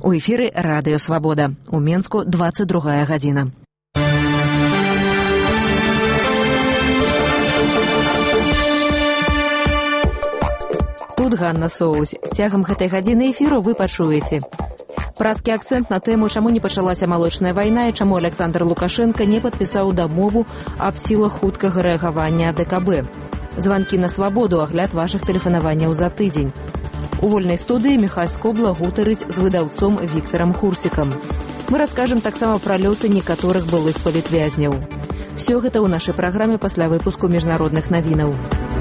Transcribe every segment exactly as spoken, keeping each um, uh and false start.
У эфіры радыё «Свабода». У Менску двадцать другая гадзіна. Тут Ганна Соусь. Цягам гэтай гадзіны эфіру вы пачуеце. Празкі акцэнт на тэму, чаму не пачалася малочная вайна і чаму Александр Лукашенко не падпісаў дамову аб сілах хуткага рэагавання ДК Б. Званкі на свабоду, агляд вашых тэлефанаванняў за тыдзень. У вольнай студыі Міхась Скобла гутарыць з выдаўцом Віктарам Хурсікам. Мы раскажам таксама пра лёсы некаторых былых палітвязняў. Всё гэта ў нашай праграме пасля выпуску міжнародных навінаў.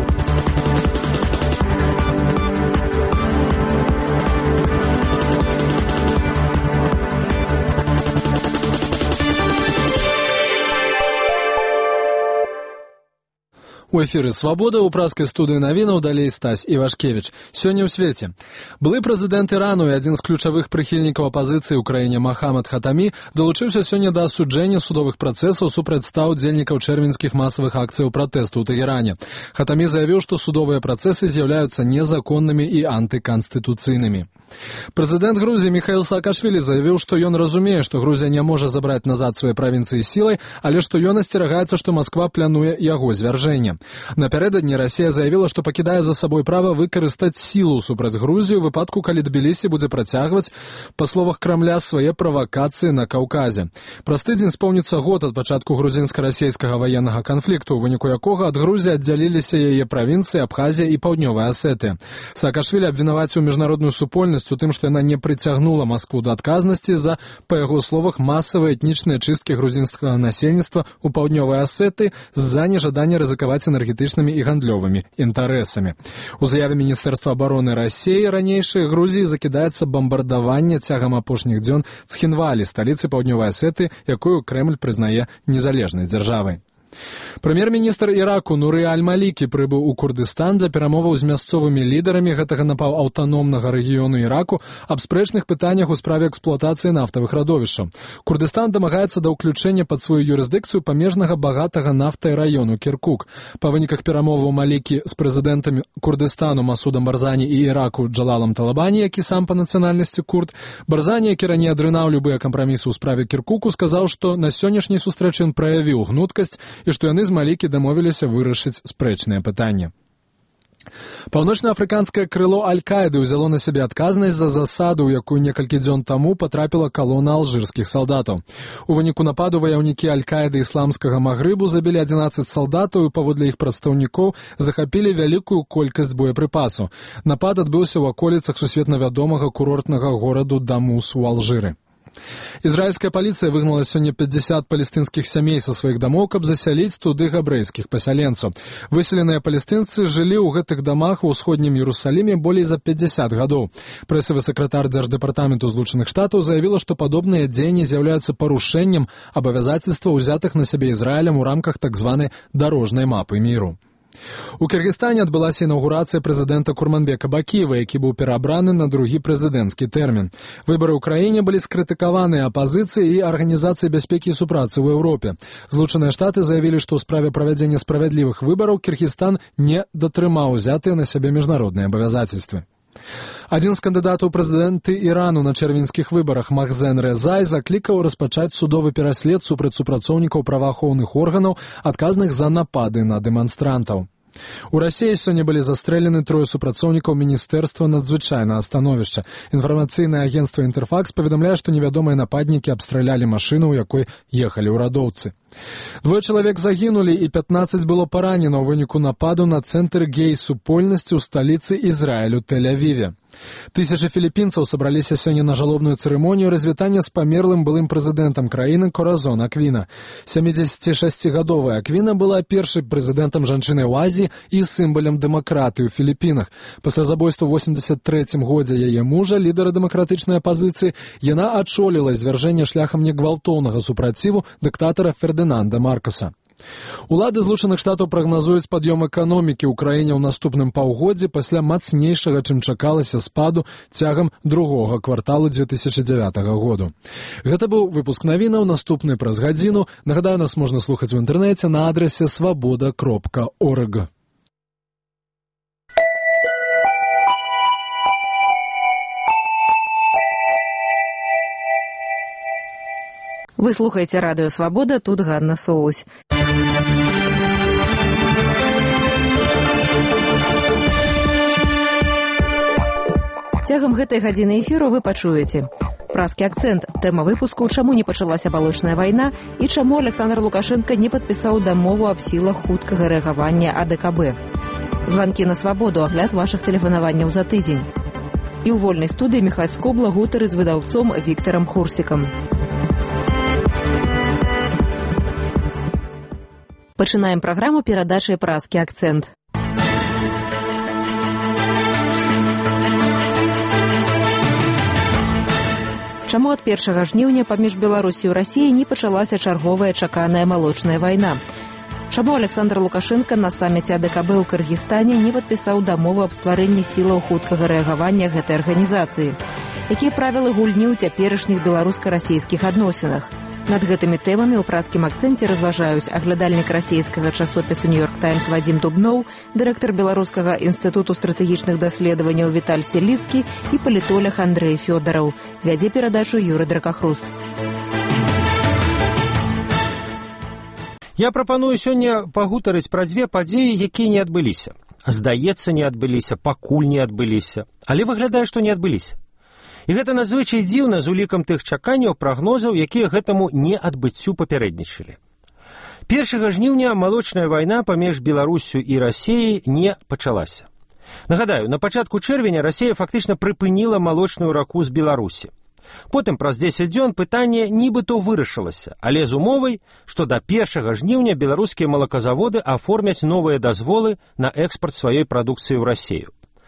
У эфіры «Свабода» ў празкай студыі навінаў далей Стась Івашкевіч. Сёння ў свеце. Былы прэзідэнт Ірану і адзін з ключавых прыхільнікаў апазіцыі ў краіне Махамад Хатамі далучыўся сёння да асуджэння судовых працэсаў супраць ста ўдзельнікаў чэрвеньскіх масавых акцыяў пратэсту ў Тэгеране. Хатамі заявіў, што судовыя працэсы з'яўляюцца незаконнымі і антыканстытуцыйнымі. Прэзідэнт Грузіі Міхаіл Саакашвілі заявіў, што ён разумее, што Грузія не можа забраць назад свае правінцыі сілай, але што ён асцерагаецца, што Масква плануе яго звяржэнне. Напярэдадні Расія заявіла, што пакідае за сабой права выкарыстаць сілу супраць Грузіі ў выпадку, калі Тбілісі будзе працягваць, па словах Крамля, свае правакацыі на Каўказе. Праз тыдзень споўніцца год ад пачатку грузінска-расейскага ваеннага канфлікту, у выніку якога ад Грузіі аддзяліліся яе правінцыі Абхазія і Паўднёвая Асетыя. Саакашвілі абвінаваціў міжнародную супольнасць у тым, што яна не прыцягнула Маскву да адказнасці за, па яго словах, масавыя этнічныя чысткі грузінскага насельніцтва ў Паўднёвай Асетыі з-за нежадання рызыкаваць энергетычнымі і гандлёвымі інтарэсамі. У заяве Міністэрства абароны Расіі ранейшай Грузіі закідаецца бамбардаванне цягам апошніх дзён Цхінвалі, сталіцы Паўднёвай Асетыі, якую Крэмль прызнае незалежнай дзяржавай. Прэм'ер-міністр Іраку Нуры Аль-Малікі прыбыў у Курдыстан для перамоваў з мясцовымі лідарамі гэтага напаўаўтаномнага рэгіёну Іраку аб спрэчных пытаннях у справе эксплуатацыі нафтавых радовішчаў. Курдыстан дамагаецца да ўключэння пад сваю юрысдыкцыю памежнага багатага нафтай раёну Кіркук. Па выніках перамоваў Малікі з прэзідэнтамі Курдыстану Масудам Барзані і Іраку Джалалам Талабані, які сам па нацыянальнасці курд, Барзані, які раней адрынаў любыя кампрамісы ў справе Кіркуку, сказаў, што на сённяшняй сустрэчы ён праявіў гнуткасць і што яны з Малікі дамовіліся вырашыць спрэчнае пытанне. Паўночнаафрыканскае крыло Аль-Каіды ўзяло на сябе адказнасць за засаду, у якую некалькі дзён таму патрапіла калона алжырскіх салдатаў. У выніку нападу ваяўнікі Аль-Каіды ісламскага Магрыбу забілі адзінаццаць салдатаў і, паводле іх прадстаўнікоў, захапілі вялікую колькасць боепрыпасу. Напад адбыўся ў аколіцах сусветна вядомага курортнага гораду Дамус у Алжыры. Ізраільская паліцыя выгнала сёння пятьдесят палестынскіх сямей са сваіх дамоў, каб засяліць туды габрэйскіх пасяленцаў. Выселеныя палестынцы жылі ў гэтых дамах у ўсходнім Іерусаліме болей за пятьдесят гадоў. Прэсавы сакратар дзярждэпартаменту Злучаных Штатаў заявіла, што падобныя дзеянні з'яўляюцца парушэннем абавязацельства ўзятых на сябе Ізраілем у рамках так званай дарожнай мапы міру. У Кыргызстане адбылася інаўгурацыя прэзідэнта Курманбека Бакіева, які быў перабраны на другі прэзідэнцкі тэрмін. Выбары ў краіне былі скрытыкаваны апазіцыяй і Арганізацыяй бяспекі і супрацы ў Еўропе. Злучаныя Штаты заявілі, што ў справе правядзення справядлівых выбараў Кыргызстан не датрымаў узятыя на сябе міжнародныя абавязацельствы. Адзін з кандыдатаў прэзідэнты Ірану на чэрвеньскіх выбарах Махзен Рэзай заклікаў распачаць судовы пераслед супраць супрацоўнікаў праваахоўных органаў, адказных за напады на дэманстрантаў. У Расіі сёння былі застрэлены трое супрацоўнікаў Міністэрства надзвычайнага становішча. Інфармацыйнае агенцтва «Інтэрфакс» паведамляе, што невядомыя нападнікі абстралялі машыну, у якой ехалі ўрадоўцы. Двое чалавек загінулі і пятнаццаць было паранена ў выніку нападу на цэнтр гей-супольнасці ў сталіцы Ізраілю Тель-Авіве. Тысячы філіпінцаў сабраліся сёння на жалобную цырымонію развітання з памерлым былым прэзідэнтам краіны Коразон Аквіна. сямідзесяцішасцігадовая Аквіна была першай прэзідэнтам жанчынай у Азіі і сімвалем дэмакратыі ў Філіпінах. Пасля забойства ў восемьдесят трэцім годзе яе мужа, лідара дэмакратычнай апазіцыі, яна ачоліла звяржэнне шляхам негвалтоўнага супраціву дыктатара Фердынанда Маркоса. Улады Злучаных Штатаў прагназуюць пад'ём эканомікі ў краіне ў наступным паўгоддзі пасля мацнейшага, чым чакалася, спаду цягам другога кварталу две тысячы дзявятага году. Гэта быў выпуск навінаў, наступны праз гадзіну. Нагадаю, нас можна слухаць у інтэрнэце на адрасе свабода кропка орг. Вы слухаеце радыё Свабода, тут Ганна Соусь. Цягам гэтай гадзіны эфіру вы пачуеце празкі акцэнт, тэма выпуску «Чаму не пачалася малочная вайна» і чаму Александр Лукашенко не падпісаў дамову аб сілах хуткага рэагавання А Дэ Ка Бэ. Званкі на Свабоду, агляд вашых тэлефанаванняў за тыдзень. І ў вольнай студыі Міхась Скобла гутары з выдаўцом Віктарам Хурсікам. Пачынаем праграму перадачай празкі акцэнт. Чаму ад першага жніўня паміж Беларусю і Расіяй не пачалася чарговая чаканая малочная вайна? Чаму Александр Лукашенко на саміце А Дэ Ка Бэ ў Кыргызстане не падпісаў дамову аб стварэнні сілаў хуткага рэагавання гэтай арганізацыі? Якія правілы гульні ў цяперашніх беларуска-расійскіх адносінах? Над гэтымі тэмамі ў празкім акцэнце разважаюць аглядальнік расійскага часопісу «Нью-Йорк Таймс» Вадзім Дубноў, дырэктар Беларускага інстытуту стратэгічных даследаванняў Віталь Селіцкі і палітолог Андрэй Фёдараў. Вядзе перадачу Юры Дракахруст. Я прапаную сёння пагутарыць пра дзве падзеі, якія не адбыліся. Здаецца, не адбыліся, пакуль не адбыліся, але выглядае, што не адбыліся. І гэта надзвычай дзіўна з улікам тых чаканняў, прагнозаў, якія гэтаму не адбыццю папярэднічалі. першага жніўня малочная вайна паміж Беларусю і Расіяй не пачалася. Нагадаю, на пачатку чэрвеня Расія фактычна прыпыніла малочную раку з Беларусі. Потым праз дзесяць дзён пытанне нібыто вырашылася, але з умовай, што да першага жніўня беларускія малаказаводы аформяць новыя дазволы на экспарт сваёй прадукцыі ў Расію.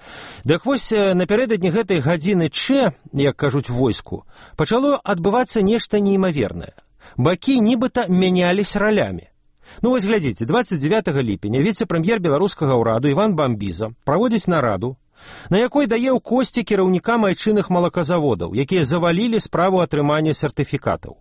Дык вось напярэдадні гэтай гадзіны Ч, як кажуць войску, пачало адбывацца нешта неймавернае. Бакі нібыта мяняліся ралямі. Ну вось глядзіце, дваццаць дзевятага ліпеня віцэ-прэм'ер беларускага ўраду Іван Бамбіза праводзіць нараду, на якой дае ў косці кіраўнікам айчынных малаказаводаў, якія завалілі справу атрымання сертыфікатаў.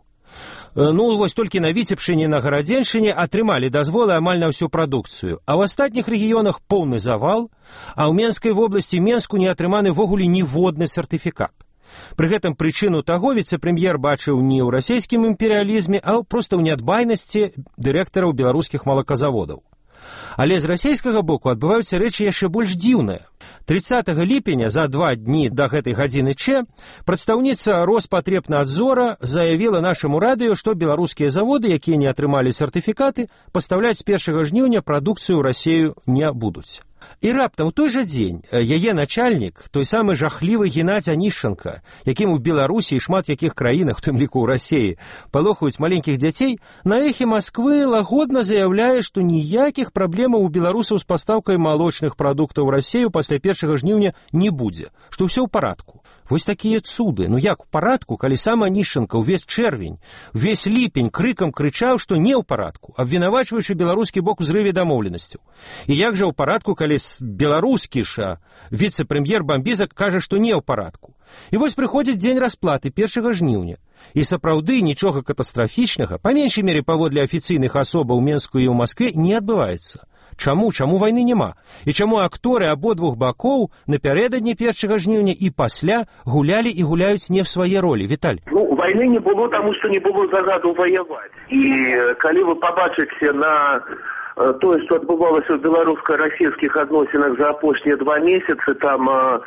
Ну, вось толькі на Віцебшчыне, на Гарадзеншчыне атрымалі дазволы амаль на ўсю прадукцыю, а ў астатніх рэгіёнах поўны завал, а ў Менскай вобласці Менску не атрыманы ввогуле ніводны сертыфікат. Пры гэтым прычыну таго віцэ-прэм'ер бачыў не ў расійскім імперыялізме, а проста ў нядбайнасці дырэктараў беларускіх малаказаводаў. Але з расійскага боку адбываюцца рэчы яшчэ больш дзіўныя. трыццатага ліпеня, за два дні да гэтай гадзіны Ч, прадстаўніца Роспатребнадзора заявіла нашаму радыё, што беларускія заводы, якія не атрымалі сертыфікаты, пастаўляць з першага жніўня прадукцыю ў Расію не будуць. І раптам у той жа дзень яе начальнік, той самы жахлівы Геннадзь Анішченка, якім у Беларусі і шмат якіх краінах, у тым ліку ў Расіі, палохаюць маленькіх дзяцей, на эхі Масквы лагодна заяўляе, што ніякіх праблемаў у беларусаў з пастаўкай малочных прадуктаў у Расію пасля першага жніўня не будзе, што ўсё ў парадку. Вось такія цуды, ну як у парадку, калі сам Анішченка ўвесь чэрвень, увесь ліпень крыкам крычаў, што не ў парадку, абвінавачваючы беларускі бок у зрыве дамоўленасцяў. І як жа ў парадку, калі беларускі ж віцэ-прэм'ер Бамбіза кажа, што не ў парадку. І вось прыходзіць дзень расплаты першага жніўня. І сапраўды нічога катастрафічнага, па меншай мере паводле афіцыйных асобаў Менску і ў Маскве, не адбываецца. Чаму? Чаму вайны няма? І чаму акторы абодвух бакоў напярэдадні першага жніўня і пасля гулялі і гуляюць не ў свае ролі? Віталь. Ну, вайны не было, таму што не было загаду ваяваць. І калі вы пабачыце на тое, што адбывалася ў беларуска-расійскіх адносінах за апошнія два месяцы, там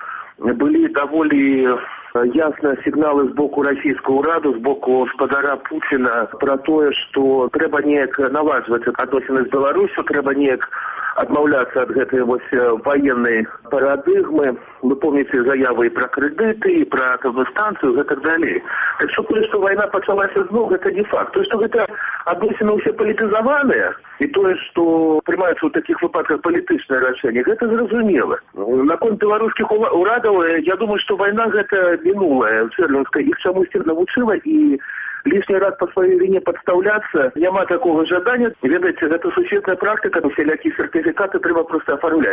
былі даволі ясныя сігналы з боку расійскага ўраду, з боку гаспадара Пуціна пра тое, што трэба неяк наладжваць адносіны з Беларусю, трэба неяк адмаўляцца ад гэтай вось ваеннай парадыгмы. Вы помните заявы і пра крэдыты, і пра атамную і так далей. Так што тое, што вайна пачалася зноў, гэта не факт. Тое, што гэта адносіны ўсе палітызаваныя, і тое, што прымаюцца ў такіх выпадках палітычныя рашэнні, гэта зразумела. Наконт беларускіх урадаў, я думаю, што вайна гэта мінулая, чэрвеньская, іх чамусьці навучыла, і лишний раз по своей вине подставляться, няма такого жадания. Ведаете, это сусветная практика, усялякі сертификаты треба просто оформлять.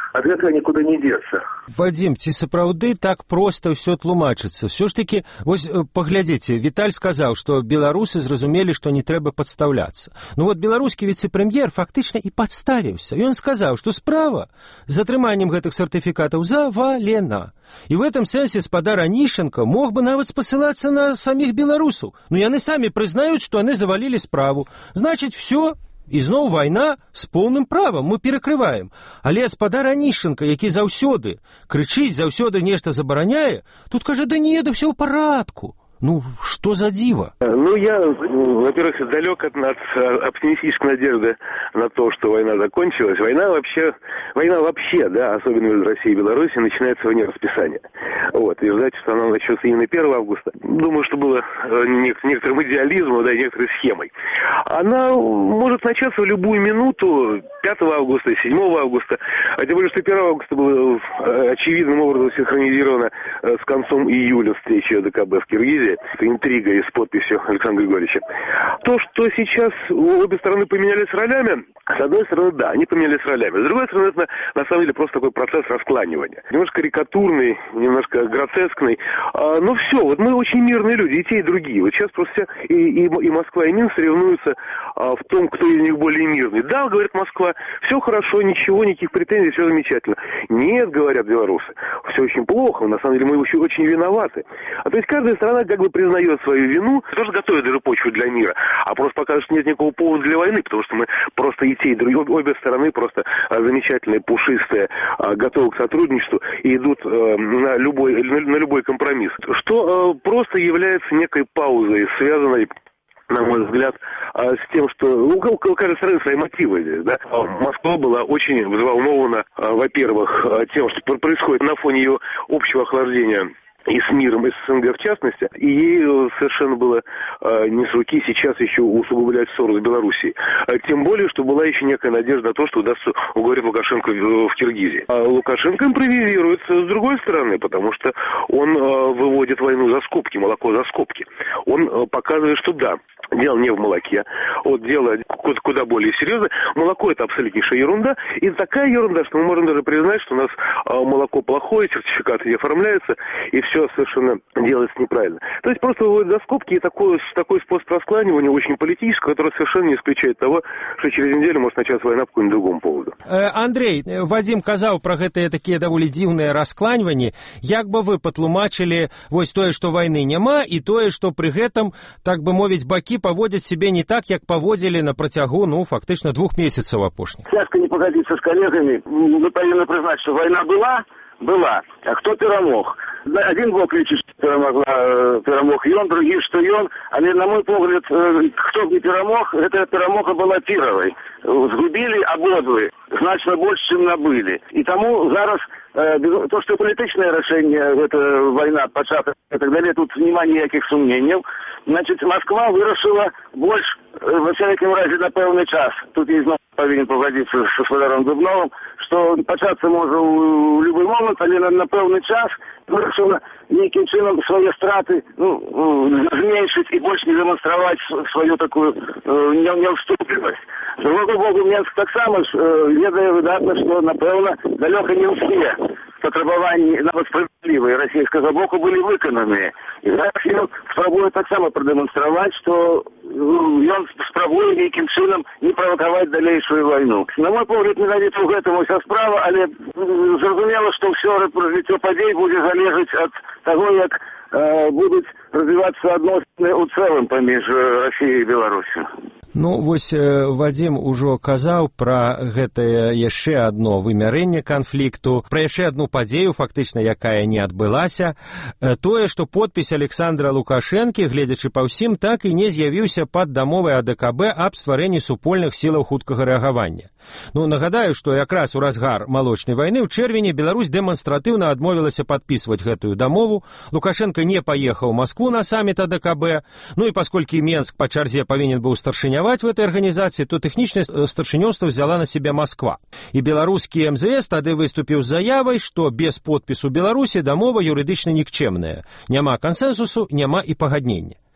ад гэтага нікуды не дзецца. Вадзім, ці сапраўды так проста ўсё тлумачыцца? Все ж таки, вось паглядзіце, Віталь сказаў, што беларусы зразумелі, што не трэба падстаўляцца. Ну вот беларускі віцэ-прэм'ер фактычна і падставіўся. Ён сказаў, што справа з атрыманнем гэтых сертыфікатаў завалена. І в этом сэнсе спадар Анішенко мог бы нават спасылацца на саміх беларусаў. Ну яны самі прызнаюць, што яны завалілі справу. Значыць, все. І зноў вайна з поўным правам, мы перакрываем. Але спадар Анішенка, які заўсёды крычыць, заўсёды нешта забараняе, тут кажа, да не, да ўсё ў парадку. Ну, что за диво? Ну, я, во-первых, далек от, от оптимистической надежды на то, что война закончилась. Война вообще, война вообще, да, особенно из России и Беларуси, начинается вне расписания. Вот, и ждать, что она начнется именно первого августа, думаю, что было некоторым идеализмом, да, некоторой схемой. Она может начаться в любую минуту, пятого августа, седьмого августа, а тем более, что первого августа было очевидным образом синхронизировано с концом июля встречи ОДКБ в Киргизии. Это интрига и с подписью Александра Григорьевича. То, что сейчас обе стороны поменялись ролями, с одной стороны, да, они поменялись ролями. С другой стороны, это на самом деле просто такой процесс раскланивания. Немножко карикатурный, немножко гротескный. А, но все, вот мы очень мирные люди, и те, и другие. Вот сейчас просто и, и, и Москва, и Минск соревнуются а, в том, кто из них более мирный. Да, говорит Москва, все хорошо, ничего, никаких претензий, все замечательно. Нет, говорят белорусы, все очень плохо, на самом деле мы очень, очень виноваты. А то есть каждая страна как бы признает свою вину, тоже готовит даже почву для мира, а просто покажет, что нет никакого повода для войны, потому что мы просто и те, и другие, обе стороны просто а, замечательные, пушистые, а, готовы к сотрудничеству и идут а, на любой, на, на любой компромисс. Что а, просто является некой паузой, связанной, на мой взгляд, с тем, что у каждой страны свои мотивы здесь, да. Москва была очень взволнована, во-первых, тем, что происходит на фоне ее общего охлаждения и с миром, и с СНГ в частности, и ей совершенно было э, не с руки сейчас еще усугублять ссору с Белоруссией. Тем более, что была еще некая надежда на то, что удастся уговорить Лукашенко в, в Киргизии. А Лукашенко импровизирует с другой стороны, потому что он э, выводит войну за скобки, молоко за скобки. Он э, показывает, что да, дело не в молоке, вот дело куда, куда более серьезное. Молоко — это абсолютнейшая ерунда, и такая ерунда, что мы можем даже признать, что у нас э, молоко плохое, сертификаты не оформляются, и все совершенно делается неправильно. То есть просто выводят за скобки, и такой, такой способ раскланивания очень политический, который совершенно не исключает того, что через неделю может начаться война по какому-нибудь другому поводу. Андрей, Вадим казаў про гэтыя такія даволі дзіўныя раскланьванні. Як бы вы патлумачылі вось тое, што вайны няма, і тое, што пры гэтым, так бы мовіць, бакі паводзяць себе не так, як паводзілі на працягу, ну, фактычна двух месяцаў апошніх? Цяжка не пагадзіцца з калегамі. Мы павінны прызнаць, што вайна была, была, а хто перамог? Один бок лічыць, што перамогла, перамог ён, другі, што ён, але, на мой погляд, хто б не перамог, гэтая перамога была піравай. Згубілі абодвы, значна больш, чым набылі. І таму зараз то, что политическое решение, эта война, початок и так далее, тут нема никаких сомнений. Значит, Москва вырашила больше, во всяком разе, на певный час. Тут я знову повинен погодиться с господаром Дубновым, что початься можно в любой момент, але на, на певный час вырашила неким чином свои страты ну, зменшить и больше не демонстрировать свою такую э, неуступливость. С другого боку, Минск так само э, ведает выдатно, что, напевно, далеко не все потребования на справедливые российского боку были выконаны. И зараз ён спробует так само продемонстрировать, что он спробует неким чином не провоковать дальнейшую войну. На мой погляд, менавіта ў гэтаму вся справа, але зразумела, что все развіццё падзей будет залежаць от того, як э, будут развиваться адносіны ў цэлым паміж Россией и Беларусью. Ну, вось Вадим ужо казаў пра гэтае яшчэ адно вымярэнне канфлікту, пра яшчэ адну падзею, фактычна, якая не адбылася, тое, што подпіс Александра Лукашэнкі, гледзячы па ўсім, так і не з'явіўся пад дамовай АДКБ аб стварэнні супольных сілаў хуткага рэагавання. Ну, нагадаю, што якраз у разгар малочнай вайны ў чэрвені Беларусь дэманстратыўна адмовілася падпісваць гэтую дамову, Лукашенко не паехаў у Маскву на саміт АДКБ, ну і пасколькі Менск па чарзе павінен быў старшыняваць в этой организации, то техничное старшынёўства взяла на себя Москва. И белорусский эм зэ эс тады выступил с заявой, что без подпису Беларуси дамова юридично никчемная. Няма консенсусу, няма и пагаднення.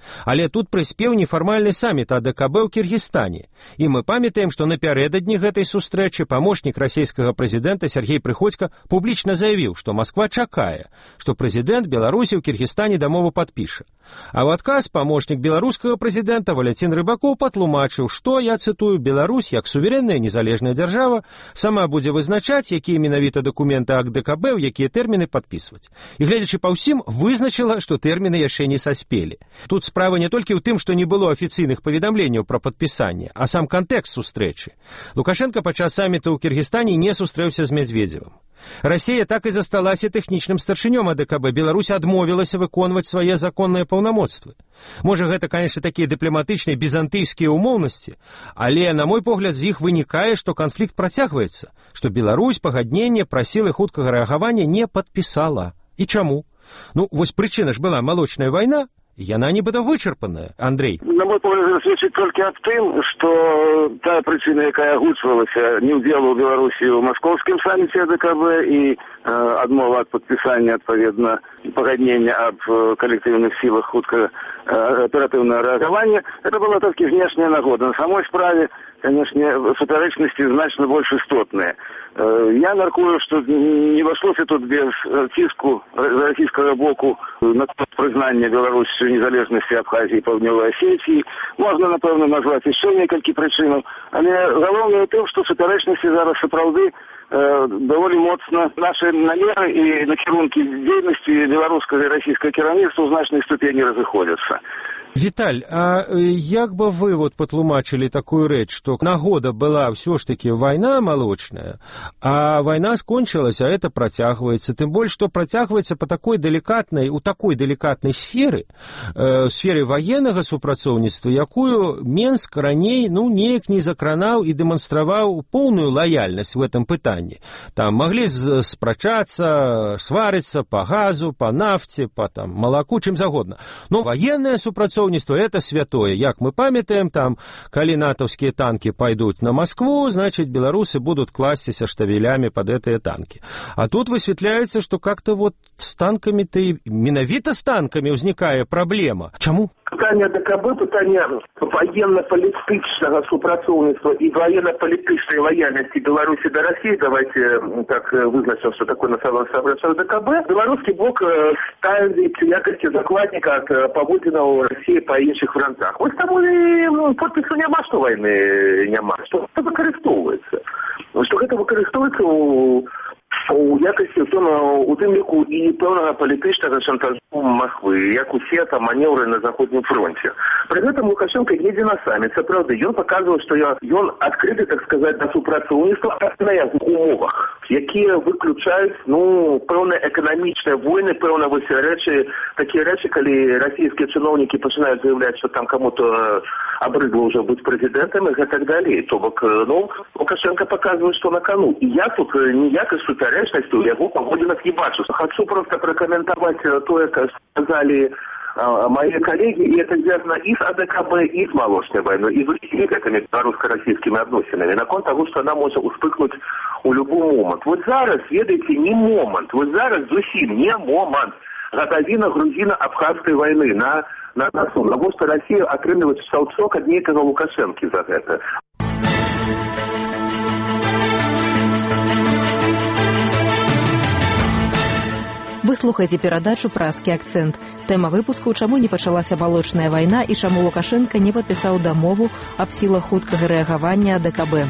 Але тут прыспеў нефармальны саміт АДКБ ў Кіргізстане. І мы памятаем, што напярэдадні гэтай сустрэчы памочнік расійскага прэзідэнта Сергей Прыходзька публічна заявіў, што Масква чакае, што прэзідэнт Беларусі ў Кіргізстане дамову падпіша. А ў адказ памочнік беларускага прэзідэнта Валянцін Рыбакоў патлумачыў, што, я цытую, Беларусь, як суверэнная незалежная дзяржава, сама будзе вызначаць, якія менавіта дакументы АДКБ, ў якія тэрміны падпісваць. І гледзячы па ўсім, вызначыла, што тэрміны яшчэ не саспелі. Тут справа не толькі ў тым, што не было афіцыйных паведамленняў пра падпісанне, а сам кантэкст сустрэчы. Лукашенко падчас саміту ў Кіргізстане не сустрэўся з Медведзевым. Расія так і засталася тэхнічным старшынём АДКБ. Беларусь адмовілася выконваць свае законныя паўнамоцтвы. Можа, гэта, конечно, такія дыпламатычныя бізантыйскія ўмоўнасці, але, на мой погляд, з іх вынікае, што канфлікт працягваецца, што Беларусь пагадненне пра сілы хуткага рэагавання не падпісала. І чаму? Ну, вось прычына ж была малочная вайна, яна нібыта вычарпаная, Андрей. На мой погляд, сведчыць толькі аб тым, што тая прычына, якая агучвалася, не ўдзелу ў Беларусі ў маскоўскім саміце АДКБ і э, адмова ад падпісання, адпаведна, пагаднення аб калектыўных сілах хуткага э, аператыўнага рэагавання, это была толькі внешняя нагода. На самой справе, конечно, супярэчнасці значна больш істотныя. Я мяркую, што не абышлося тут без ціску з расійскага боку на прызнанне Беларусі незалежнасці Абхазіі і Паўднёвай Асетіі. Можна, напэўна, назваць яшчэ некалькі прычынаў, але галоўнае тым, што супярэчнасці зараз сапраўды даволі моцна нашы намеры і накірункі дзейнасці беларускага і расійскага кіраўніцтва ў значнай ступені разыходзяцца. Віталь, а як бы вы вот патлумачылі такую рэч, што нагода была ўсё ж такі вайна малочная, а вайна скончылася, а это працягваецца, тым больш, што працягваецца па такой далікатнай, у такой далікатнай сферы, э, сферы ваеннага супрацоўніцтва, якую Менск раней, ну, неяк не закранаў і дэманстраваў поўную лаяльнасць в этом пытанні. Там маглі спрачацца, сварыцца па газу, па нафце, па там малаку, чым загодна. Но ваеннае супрацоўніцтва это святое. Як мы памятаем, там, калі натаўскія танкі пойдут на Москву, значит, беларусы будут класціся штавелями под этыя танки. А тут высветляецца, что как-то вот с танками-то и менавіта с танками ўзнікае праблема. Чаму? Пытанне АДКБ, пытанне военно-палітычнага супрацоўніцтва і военно-палітычнай лояльнасці Беларусі да России, давайте так вызначим, что такое насамрэч АДКБ. Беларускі бок ставіць якасці закладніка ад паводзінаў России па іншых фронтах. Вось таму і подпісу няма, што вайны няма, што гэта выкарыстоўваецца. Што гэта выкарыстоўваецца у у якасці у тым ліку і пэўнага палітычнага шантажу Москвы, як усе там манеўры на заходнім фронте. Пры гэтым Лукашенко едзе на саміт, сапраўды, ён паказваў, што ён адкрыты, так сказаць, на супрацоўніцтва на умовах, якія выключаюць, ну, пэўныя эканамічныя войны, пэўна вось рэчы, такія рэчы, калі расійскія чыноўнікі пачынаюць заявляць, што там каму-то абрыдла ўжо быць прэзідэнтам і так далей. То бок, ну, Лукашенко паказвае, што на кону. І я тут ніякай супярэчнасці ў яго паводзінах не бачу. Хачу проста пракаментаваць тое, как сказали а, мои коллеги, и это связано и с АДКБ, и с молочной войной, и с другими этими белорусско-российскими отношениями, на кон того, что она может успыхнуть у любой момент. Вот зараз, ведаете, не момент, вот зараз зусім не момент гадавіна-грузіна-абхазскай войны на, на носу, на то, что Россия атрымліваць шалчок ад нейкага Лукашэнкі за гэта. Вы слухаеце перадачу «Празкі акцэнт». Тэма выпуску «Чаму не пачалася малочная вайна» і чаму Лукашенко не падпісаў дамову аб сілах хуткага рэагавання АДКБ.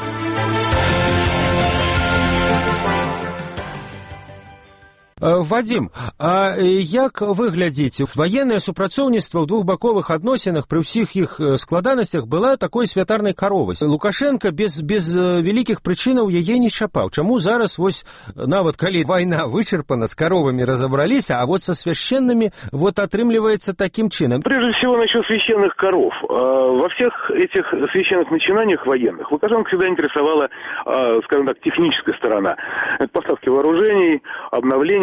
Вадим, а як вы глядзіце? Ваеннае супрацоўніцтва ў двухбаковых адносінах пры ўсіх іх складанасцях была такой святарнай каровай. Лукашенко без, без вялікіх прычынаў яе не чапаў. Чаму зараз, вось, нават калі вайна вычарпана, с коровами разобраліся, а вот со священными вот отрымливается таким чином? Прежде всего, насчет священных коров. Во всех этих священных начинаниях военных Лукашенко всегда интересовала, скажем так, техническая сторона. Это поставки вооружений, обновление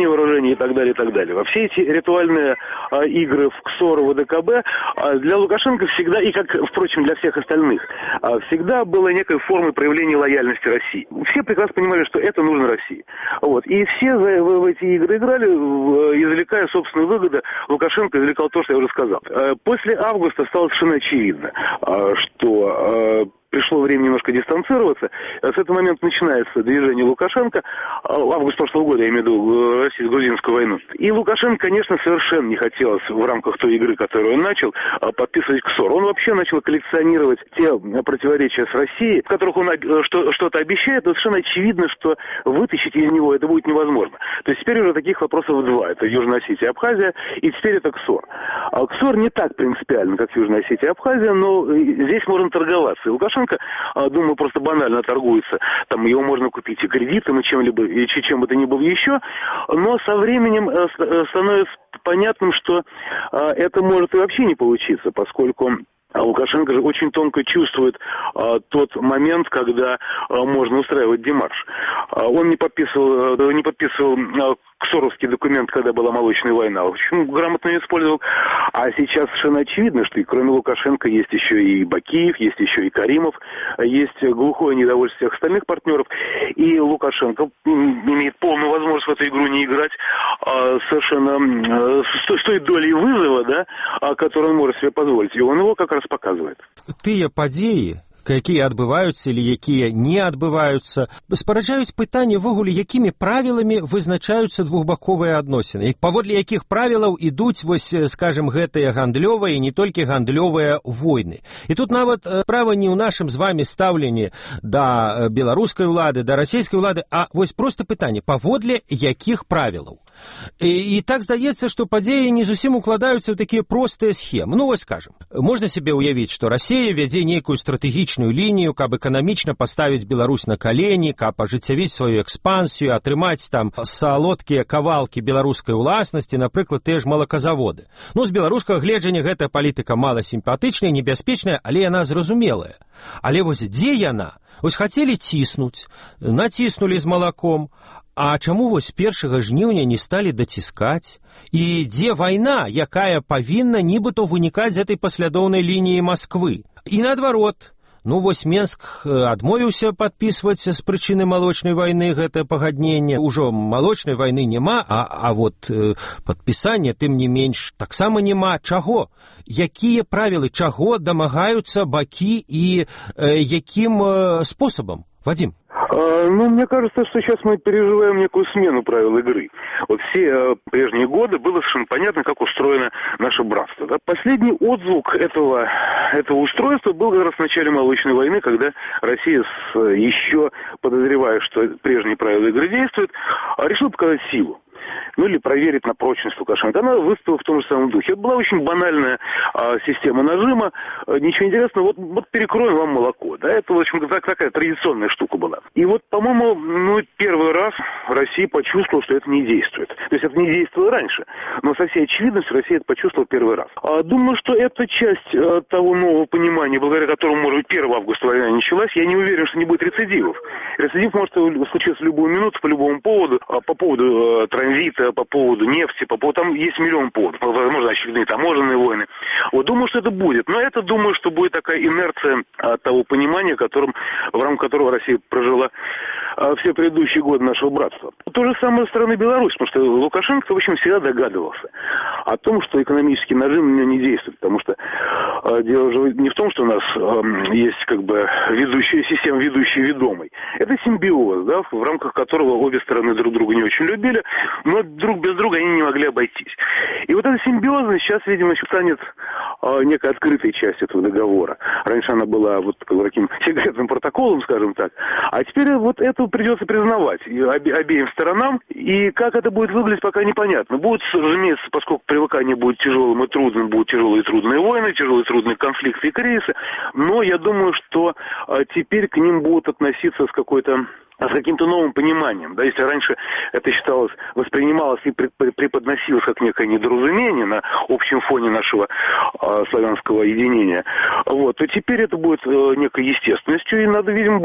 вооружения и так далее, и так далее. Во все эти ритуальные а, игры в КСОР, в ВДКБ а, для Лукашенко всегда, и как, впрочем, для всех остальных, а, всегда было некой формой проявления лояльности России. Все прекрасно понимали, что это нужно России. Вот. И все в, в, в эти игры играли, в, извлекая собственную выгоду. Лукашенко извлекал то, что я уже сказал. А, после августа стало совершенно очевидно, а, что... А, пришло время немножко дистанцироваться. С этого момента начинается движение Лукашенко. Август прошлого года, я имею в виду российско-грузинскую войну. И Лукашенко, конечно, совершенно не хотелось в рамках той игры, которую он начал, подписывать КСОР. Он вообще начал коллекционировать те противоречия с Россией, в которых он что-то обещает, но совершенно очевидно, что вытащить из него это будет невозможно. То есть теперь уже таких вопросов два. Это Южная Осетия и Абхазия, и теперь это КСОР. А КСОР не так принципиально, как Южная Осетия и Абхазия, но здесь можно торговаться. И Лукашенко, думаю, просто банально торгуется. Там его можно купить и кредитом, и чем-либо, и чем бы то ни было еще. Но со временем становится понятным, что это может и вообще не получиться, поскольку Лукашенко же очень тонко чувствует а, тот момент, когда а, можно устраивать демарш. А, он не подписывал, а, не подписывал а, ксоровский документ, когда была молочная война. Очень грамотно ее использовал. А сейчас совершенно очевидно, что и кроме Лукашенко есть еще и Бакиев, есть еще и Каримов, есть глухое недовольство всех остальных партнеров. И Лукашенко имеет полную возможность в эту игру не играть а, совершенно а, с, с той долей вызова, да, а, которую он может себе позволить. И он его как раз показывает. Тыя падзеі, якія адбываюцца или якія не адбываюцца, спараджаюць пытанне ввогуле, якімі правіламі вызначаюцца двухбаковыя адносіны, і паводле якіх правілаў ідуць, вось, скажем, гэтыя гандлёвыя і не толькі гандлёвыя войны. І тут нават справа не ў нашым з вами стаўленні да беларускай улады, да расійскай улады, а вось проста пытанне, паводле якіх правілаў. І, і так здаецца, што падзеі не зусім укладаюцца ў такія простыя схемы. Ну, вось скажем, можна себе ўявіць, што Расія вядзе нейкую стратэгічную лінію, каб эканамічна паставіць Беларусь на калені, каб ажыццявіць сваю экспансію, атрымаць там салодкія кавалкі беларускай уласнасці, напрыклад, тыя ж малаказаводы. Ну, з беларускага гледжання гэтая палітыка мала сімпатычная, небяспечная, але яна зразумелая. Але вось дзе яна? Вось хацелі ціснуць, націснулі з малаком, а чаму вось першага жніўня не сталі даціскаць? І дзе вайна, якая павінна нібыта вынікаць з этой паслядоўнай лініі Масквы? І наадварот, ну вось Менск адмовіўся падпісваць з прычыны малочнай вайны гэтае пагадненне. Ужо малочнай вайны няма, а, а вот э, падпісання, тым не менш, таксама няма. Чаго? Якія правілы, чаго дамагаюцца бакі і э, якім э, спосабам? Вадим. Ну, мне кажется, что сейчас мы переживаем некую смену правил игры. Вот все э, прежние годы было совершенно понятно, как устроено наше братство. Да? Последний отзвук этого, этого устройства был как раз в начале Молочной войны, когда Россия, с, еще подозревая, что прежние правила игры действуют, решила показать силу. Ну, или проверить на прочность Лукашенко. Она выступила в том же самом духе. Это была очень банальная а, система нажима. А, ничего интересного. Вот, вот перекроем вам молоко. Да? Это, в общем, так, такая традиционная штука была. И вот, по-моему, ну, первый раз Россия почувствовала, что это не действует. То есть это не действовало раньше. Но со всей очевидностью Россия это почувствовала первый раз. А, думаю, что это часть а, того нового понимания, благодаря которому, может быть, первого августа война началась. Я не уверен, что не будет рецидивов. Рецидив может случиться в любую минуту, по любому поводу. А, по поводу а, транзита, по поводу нефти, по поводу, там есть миллион поводов, возможно, очередные таможенные войны. Вот, думаю, что это будет. Но это, думаю, что будет такая инерция от того понимания, которым, в рамках которого Россия прожила а, все предыдущие годы нашего братства. То же самое со стороны Беларуси, потому что Лукашенко, в общем, всегда догадывался о том, что экономический нажим на него не действует, потому что а, дело же не в том, что у нас а, есть как бы ведущая система, ведущая ведомой. Это симбиоз, да, в рамках которого обе стороны друг друга не очень любили, но друг без друга они не могли обойтись. И вот эта симбиозность сейчас, видимо, станет э, некой открытой частью этого договора. Раньше она была вот таким секретным протоколом, скажем так. А теперь вот это придется признавать и обе, обеим сторонам. И как это будет выглядеть, пока непонятно. Будет, разумеется, поскольку привыкание будет тяжелым и трудным, будут тяжелые и трудные войны, тяжелые и трудные конфликты и кризисы. Но я думаю, что э, теперь к ним будут относиться с какой-то а с каким-то новым пониманием. Да, если раньше это считалось, воспринималось и преподносилось как некое недоразумение на общем фоне нашего э, славянского единения, вот, то теперь это будет э, некой естественностью, и надо, видимо, будет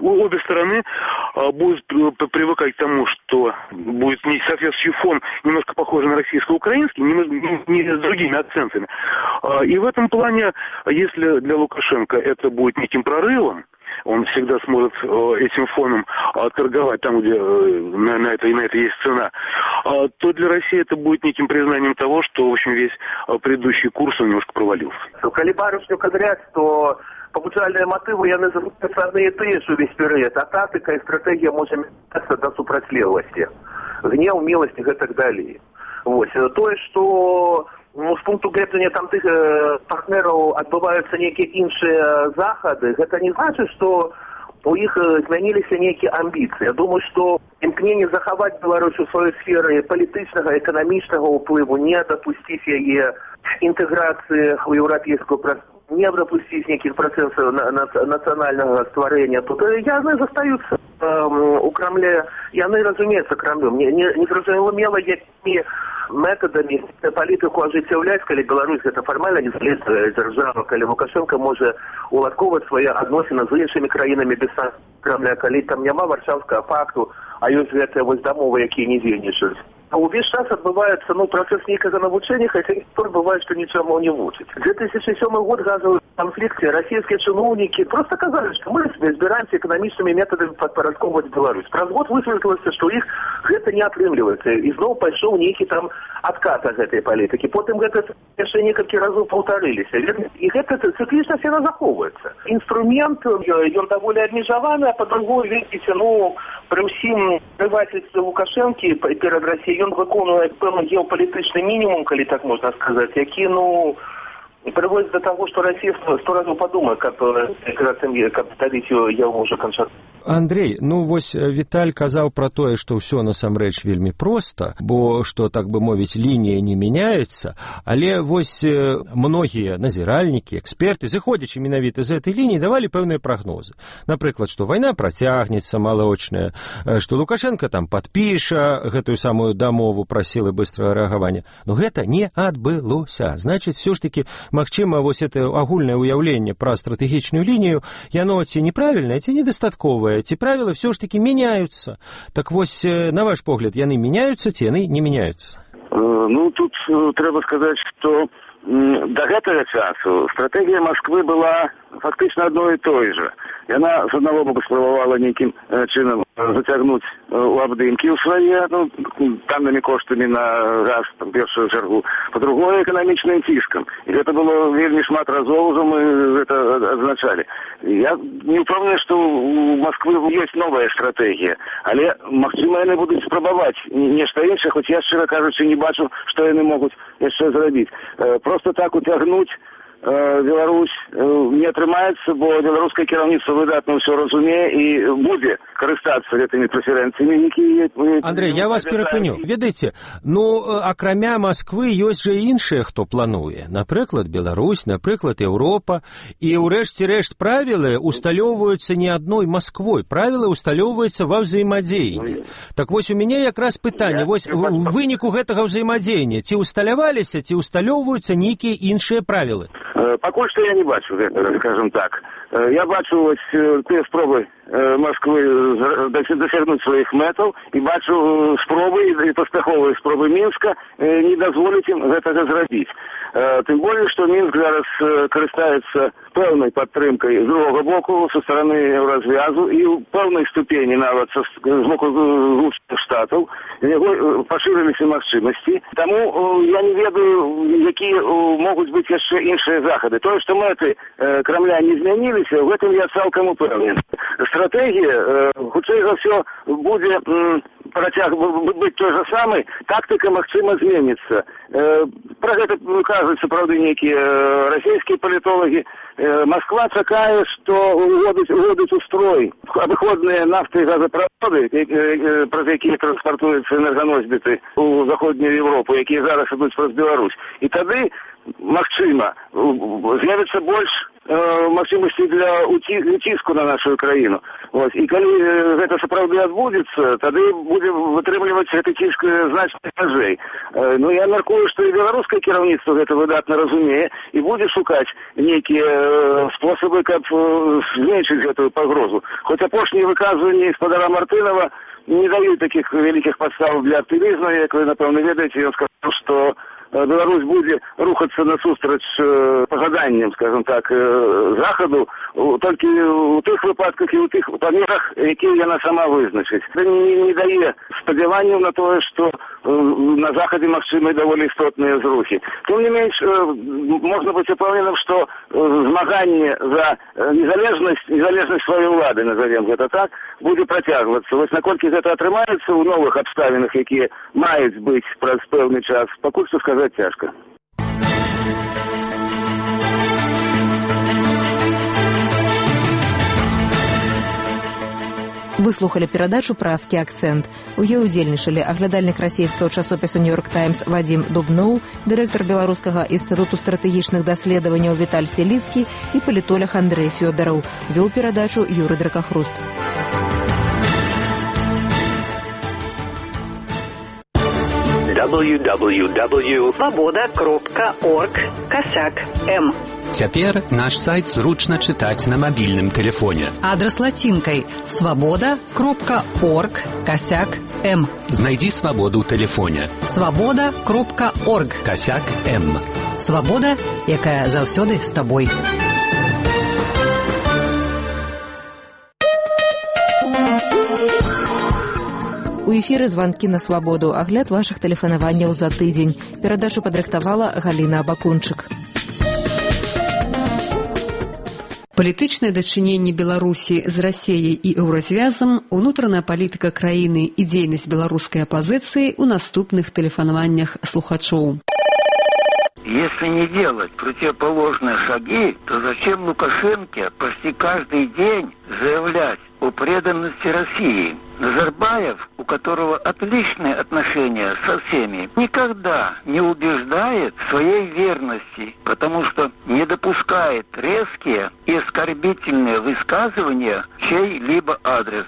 Обе стороны будут привыкать к тому, что будет не соответствующий фон, немножко похожий на российско-украинский, не с другими акцентами. И в этом плане, если для Лукашенко это будет неким прорывом, он всегда сможет этим фоном торговать там, где на, на, это, и на это есть цена, то для России это будет неким признанием того, что, в общем, весь предыдущий курс он немножко провалился. Калі барышню кадраць, то пабуджальныя матывы яны застаюцца адны і тыя ж увесь перыяд, а тактыка і стратэгія можа мяняцца да супрацьлегласці. Гнеў, міласць і гэтак далей. Вось. Тое, што ну, з пункту гледжання там тых э, партнераў адбываюцца нейкія іншыя захады, гэта не значыць, што у іх змяніліся нейкія амбіцыі. Я думаю, што імкненне захаваць Беларусь у сваёй сферы палітычнага, эканамічнага ўплыву, не дапусціць яе інтэграцыі ў еўрапейскую прастору, не допустить неких процессов на, на, национального створения, то яны застаются э, у Кремля, яны, разумеется, Кремлем. Не, не, не зразумела, якими методами политику ажыццяўляць, калі Беларусь это формально незалежная держава, калі Лукашенко может уладковать свои адносіны з іншымі краінамі без Кремля, калі там няма Варшавского пакту, а ёсць гэтыя вось дамовы, якія не дзейнічаюць. Увесь час отбывается ну, процесс некого навучения, хотя тоже бывает, что ничему не вучат. две тысячи седьмой год газовый конфликт, российские чиновники просто сказали, что мы избираемся экономическими методами подпорядковывать Беларусь. Про год высветлилось, что их это не отрымливается. И снова пошел некий там откат от этой политики. Потом это еще несколько разов повторились. И это циклично все заховывается. Инструмент, он довольно обмежованный, а по-другому, видите, ну, при всем прывательстве Лукашенко перед Россией ён выконує певний геополітичний мінімум, коли так можна сказати, який, ну, приводит до того, что Россия сто разів подумає, как, как ставить его уже кончать. Андрей, ну вось Віталь казаў пра тое, што ўсё насамрэч вельмі проста, бо што, так бы мовіць, лінія не мяняецца, але вось многія назіральнікі, эксперты, зыходзячы менавіта з гэтай лініі, давалі пэўныя прагнозы. Напрыклад, што вайна працягнецца малочная, што Лукашенко там падпіша гэтую самую дамову пра сілы быстрага рэагавання. Но гэта не адбылося. Значыць, все ж таки, магчыма, вось это агульнае ўяўленне пра стратэгічную лінію, яно ці неправільнае, ці недастатковае, эти правила все ж таки меняются. Так вось, на ваш погляд, яны меняются, ці яны не меняются? Ну, тут трэба сказаць, што да гэтага часу стратегія Москвы была фактычна адной і той же. Яна з аднаго боку спрабавала нейкім чынам зацягнуць у абдымкі ў свае, ну, таннымі коштамі на газ, в першую чаргу, па-другое, эканамічным ціскам. І гэта было вельмі шмат разоў, ужо мы гэта адзначалі. Я не ўпэўнены, што у Москвы ёсць новая стратэгія, але, магчыма, яны будуць спрабаваць нешта іншае, хоць я, шчыра кажучы, не бачу, што яны могуць яшчэ зрабіць. Просто так утягнуць Беларусь не атрымаецца, бо беларускае кіраўніцтва выдатна ўсё разумее і будзе карыстацца гэтымі прэферэнцыямі, якія... Андрей, я вас перапыню. Ведаеце, ну, акрамя Москвы ёсць жа іншыя, хто плануе. Напрыклад, Беларусь, напрыклад, Еўропа. І ўрэшце рэшт правілы усталёўваюцца не адной Москвой. Правілы усталёўваюцца ва ўзаемадзеянні. Так вось у мяне якраз пытанне. Вось в выніку гэтага ўзаемадзеяння ці усталяваліся, ці усталёўваюцца нейкія іншыя правілы? Пакуль што я не бачу гэтага, скажем так. Я бачу вось тыя спробы Москвы дасягнуць сваіх мэтаў і бачу спробы і паспяховыя спробы Мінска не дазволіць ім гэтага зрабіць. Тым болей, што Мінск зараз карыстаецца пэўнай падтрымкай з другога боку са стороны Еўразвязу і ў пэўнай ступені нават з боку Злучаных Штатаў яго пашырыліся магчымасці. Таму я не ведаю, якія могуць быць яшчэ іншыя захады. Тое, што мэты Крамля не змяніліся, в гэтым я цалкам упэўнены. Стратегія, хутчэй за ўсё, будзе працяг быць той же самый, тактыка, магчыма, зменіцца. Пра гэта кажуць, сапраўды, нейкія расійскія палітолагі. Москва чакае, што уводзяць у строй абыходныя нафты і газаправоды, праз якія транспартуюцца энерганосьбіты ў заходнюю Европу, якія зараз ідуць праз Беларусь. І тады, магчыма, з'явіцца больш магчымасці для уціску на нашу краіну. І калі гэта сапраўды адбудзецца, тады будзе будзе вытрымліваць гэты ціск значна цяжэй. Ну, я мяркую, што і беларускае кіраўніцтва гэта выдатна разумее і будзе шукаць нейкія спосабы, каб зменшыць гэтую пагрозу. Хоць апошнія выказванні спадара Мартынова не дают таких великих подстав для оптимизма. Як вы, напевно, ведаете, я скажу, что Беларусь будет рухаться насустрач пожаданням, скажем так, Заходу, только у тых выпадках и у тых памерах, якія яна сама вызначыць. Це не, не дае спадзяванняў на тое, што на Заходе магчымы даволі істотныя зрухі. Тым не менш, можна быць упэўненым, што змаганне за незалежнасць, незалежнасць сваёй улады, назовем гэта так, будзе працягвацца. Вось наколькі гэта атрымаецца ў новых абставінах, якія маюць быць праз пэўны час, пакуль што сказаць цяжка. Выслухали перадачу «Праскі акцэнт». У ёй удзельнічалі аглядальнік расійскага часопісу «Нью-Йорк Таймс» Вадзім Дубноў, дырэктар Беларускага інстытуту стратэгічных даследаванняў Віталь Селіцкі і палітолог Андрэй Фёдараў. Вёў перадачу Юрый Дракахруст. дабл ю дабл ю дабл ю крапка свабода крапка орг касяк эм. Цяпер наш сайт зручна чытаць на мабільным тэлефоне. Адрас лацінкай свабода крапка орг касяк эм. Знайдзі свабоду ў тэлефоне. свабода крапка орг касяк эм. Свабода, якая заўсёды з табой. У эфіры званкі на свабоду, агляд вашых тэлефанаванняў за тыдзень. Перадачу падрыхтавала Галіна Абакунчык. Палітычнае дачыненне Беларусі з Расіяй і еўразвязам, унутраная палітыка краіны і дзейнасць беларускай апазіцыі ў наступных тэлефанаваннях слухачоў. Если не делать противоположные шаги, то зачем Лукашенко почти каждый день заявлять о преданности России? Назарбаев, у которого отличные отношения со всеми, никогда не убеждает в своей верности, потому что не допускает резкие и оскорбительные высказывания в чей-либо адрес.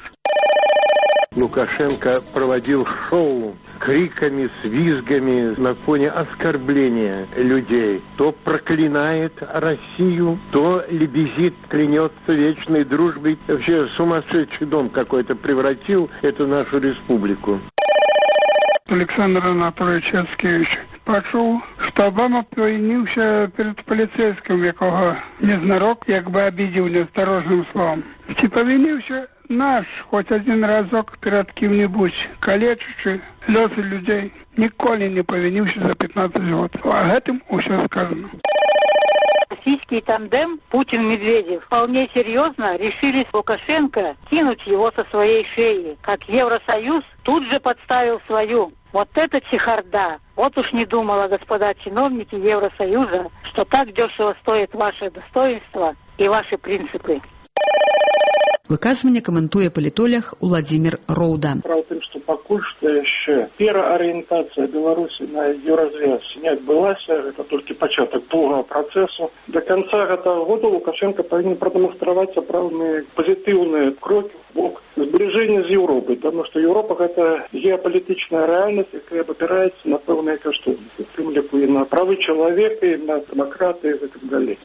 Лукашенко проводил шоу криками, с визгами на фоне оскорбления людей. То проклинает Россию, то лебезит, клянется вечной дружбой. Вообще сумасшедший дом какой-то превратил эту нашу республику. Александр Анатольевич Яцкевич пачуў, што Обама павініўся перед паліцейскім, якога незнарок, як бы абідзіў неасторожным словом. Ці павініўся наш хоць адзін разок перад кім-небудзь, калечачы лёсы людзей, ніколі не павініўся за пятнадцать год. А гэтым усё сказано. Российский тандем Путин-Медведев вполне серьезно решили с Лукашенко кинуть его со своей шеи, как Евросоюз тут же подставил свою. Вот это чехарда. Вот уж не думала, господа чиновники Евросоюза, что так дешево стоит ваше достоинство и ваши принципы. Выказванне каментуе палітолог Уладзімір Роўда. Справа ў тым, што пакуль што яшчэ пераарыентацыя Беларусі на еўразвяз не адбылася, гэта толькі пачатак доўгага працэсу. До канца гэтага года Лукашенко павінен прадэманстраваць сапраўдныя пазітыўныя крокі ў бок збліжэння з Еўропай, таму што Еўропа гэта геапалітычная рэальнасць, якая абапіраецца на пэўныя каштоўнасці, тым ліку і на правы чалавека, і на дэмакратыю і так далей.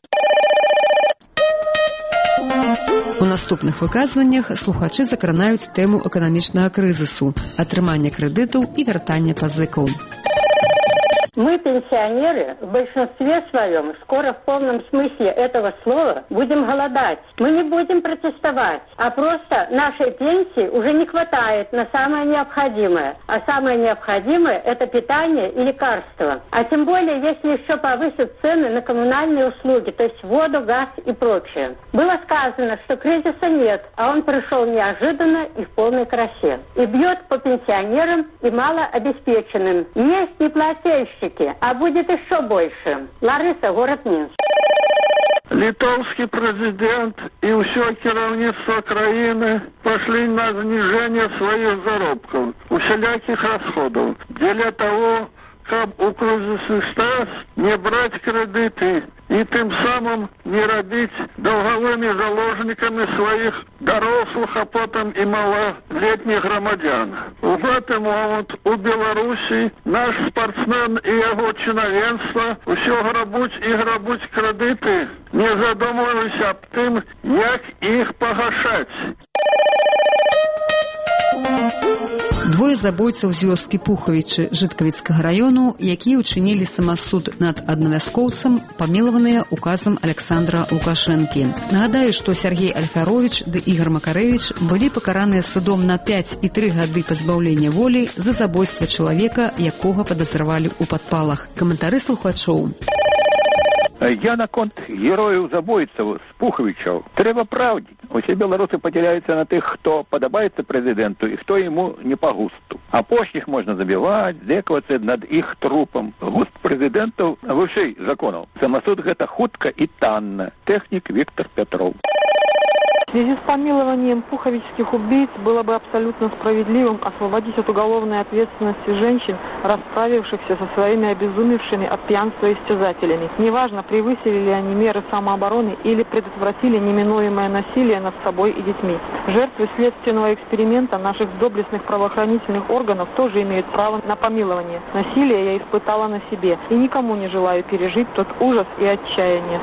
У наступных выказваннях слухачы закранаюць тэму эканамічнага крызісу, атрымання крэдытаў і вяртання пазыкаў. Мы, пенсионеры, в большинстве своем, скоро в полном смысле этого слова, будем голодать. Мы не будем протестовать, а просто нашей пенсии уже не хватает на самое необходимое. А самое необходимое – это питание и лекарства. А тем более, если еще повысят цены на коммунальные услуги, то есть воду, газ и прочее. Было сказано, что кризиса нет, а он пришел неожиданно и в полной красе. И бьет по пенсионерам и малообеспеченным. Есть неплательщики, а будет еще больше. Лариса, город Минск. Литовский президент и все кіраўніцтва краіны пошли на снижение своих заработков, усяляких расходов, для того, каб у крызісны час не браць крэдыты і тым самым не рабіць даўгавымі заложнікамі сваіх дарослых, а потым і малалетніх грамадзян. У гэты момант у Беларусі наш спартсмен і яго чынавенства ўсё грабуць і грабуць крэдыты, не задумваліся аб тым, як іх пагашаць. Двое забойцаў з вёскі Пухавічы Жыткавіцкага раёну, якія ўчынілі самасуд над аднавяскоўцам, памілаваныя указам Александра Лукашэнкі. Нагадаю, што Сергей Альфяровіч ды Ігор Макарэвіч былі пакараныя судом на пяць і тры гады пазбаўлення волі за забойства чалавека, якога падазравалі ў падпалах. Каментары слухачоў. Я наконт герояў-забойцаў з Пухавічаў. Трэба праўдзіць. Усе беларусы падзяляюцца на тых, хто падабаецца прэзідэнту і хто яму не па густу. Апошніх можна забіваць, здзекавацца над іх трупам. Густ прэзідэнтаў вышэй законаў. Самасуд гэта хутка і танна. Тэхнік Віктор Петров. В связи с помилованием пуховических убийц было бы абсолютно справедливым освободить от уголовной ответственности женщин, расправившихся со своими обезумевшими от пьянства истязателями. Неважно, превысили ли они меры самообороны или предотвратили неминуемое насилие над собой и детьми. Жертвы следственного эксперимента наших доблестных правоохранительных органов тоже имеют право на помилование. Насилие я испытала на себе и никому не желаю пережить тот ужас и отчаяние.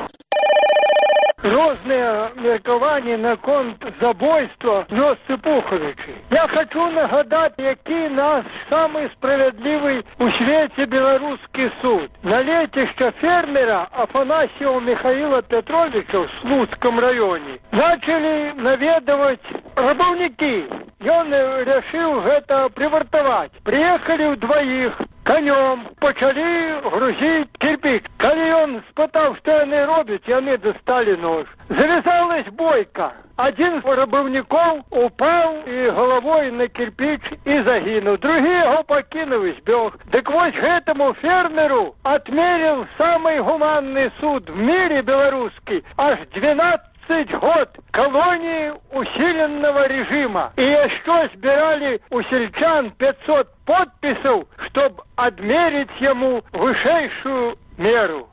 Розныя меркаванні наконт забойства вёсцы Пухавічы. Я хочу нагадаць, які наш самы справядлівы у свеце беларускі суд. На лецішча фермера Афанасьева Михаила Петровича в Слуцком раёне начали наведаваць рабаўнікі. Ён решил гэта прывартаваць. Приехали ўдваіх конем, пачалі грузіць кірпіч. Калі ён спытаў, што яны робяць, яны достали нож. Завязалась бойка. Один з рабаўнікоў упаў і головой на кирпич і загінуў. Другі яго пакінуў і збег. Дык вось гэтаму фермеру отмерил самый гуманный суд в мире белорусский аж двенадцать год колонии усиленного режима. И еще сбирали у сельчан пятьсот подписей, чтобы отмерить ему высшую меру.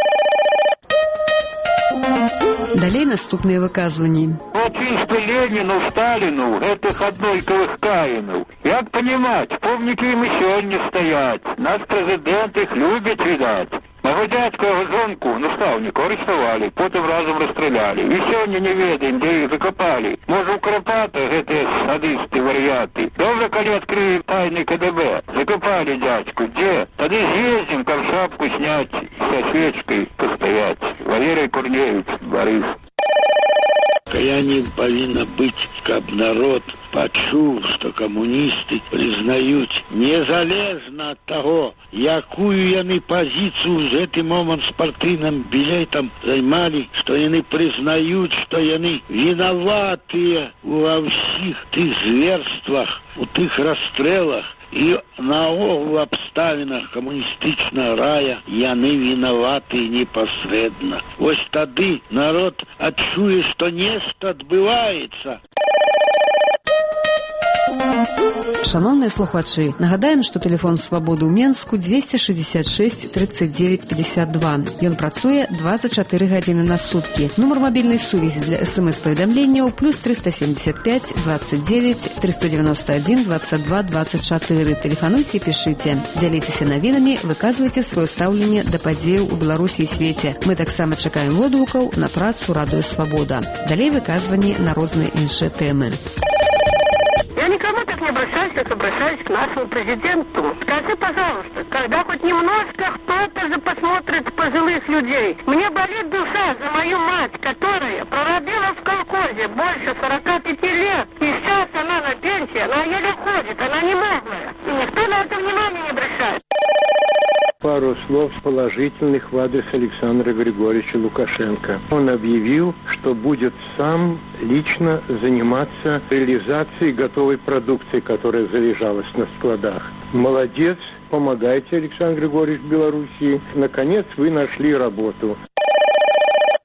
Далей наступныя выказванні. Вот чисто Ленину, Сталину, этих однойковых каинов. Як понимать, помники им и сегодня стоять. Наш президент их любит, видать. Мого дядька його жонку, наставника, арестовали, потім разом розстріляли. І сьогодні не ведаємо, де їх закопали. Може, у Карпатах эти садисти, варіати. Добре, коли відкриють тайний КДБ. Закопали дядьку. Де? Тоді з'їздим, как шапку снять, со свечкой постоять. Валерий Корнеевич, Борис. Каяние повинно быть, каб народ пачуў, што камуністы прызнаюць, незалежна ад таго, якую яны пазіцыю з гэты момант з партыйным білетам займалі, што яны прызнаюць, што яны вінаватыя ва ўсіх тых зверствах, у тых расстрэлах, і наогул абставінах камуністычнага рая яны вінаваты непасрэдна. Вось тады народ адчуе, што нешта адбываецца. Шановныя слухачы, нагадаем, што тэлефон свабоды ў Менску двести шестьдесят шесть тридцать девять пятьдесят два. Ён працуе двадцать четыре гадзіны на суткі. Нумар мабільнай сувязі для смс-паведамленняў плюс триста семьдесят пять двадцать девять триста девяносто один двадцать два двадцать четыре. Тэлефануйце і пішыце. Дзяліцеся навінамі, выказвайце сваё стаўленне да падзеяў у Беларусі і свеце. Мы таксама чакаем водгукаў на працу радыё Свабода. Далей выказванні на розныя іншыя тэмы. Я никому так не обращаюсь, как обращаюсь к нашему президенту. Скажи, пожалуйста, когда хоть немножко кто-то же посмотрит пожилых людей. Мне болит душа за мою мать, которая прорабила в колхозе больше сорока пяти лет. И сейчас она на пенсии, она еле ходит, она не моглая. И никто на это внимания не обращает. Пару слов положительных в адрес Александра Григорьевича Лукашенко. Он объявил, что будет сам лично заниматься реализацией готовой продукции, которая залежалась на складах. Молодец, помогайте, Александр Григорьевич, Белоруссии. Наконец вы нашли работу.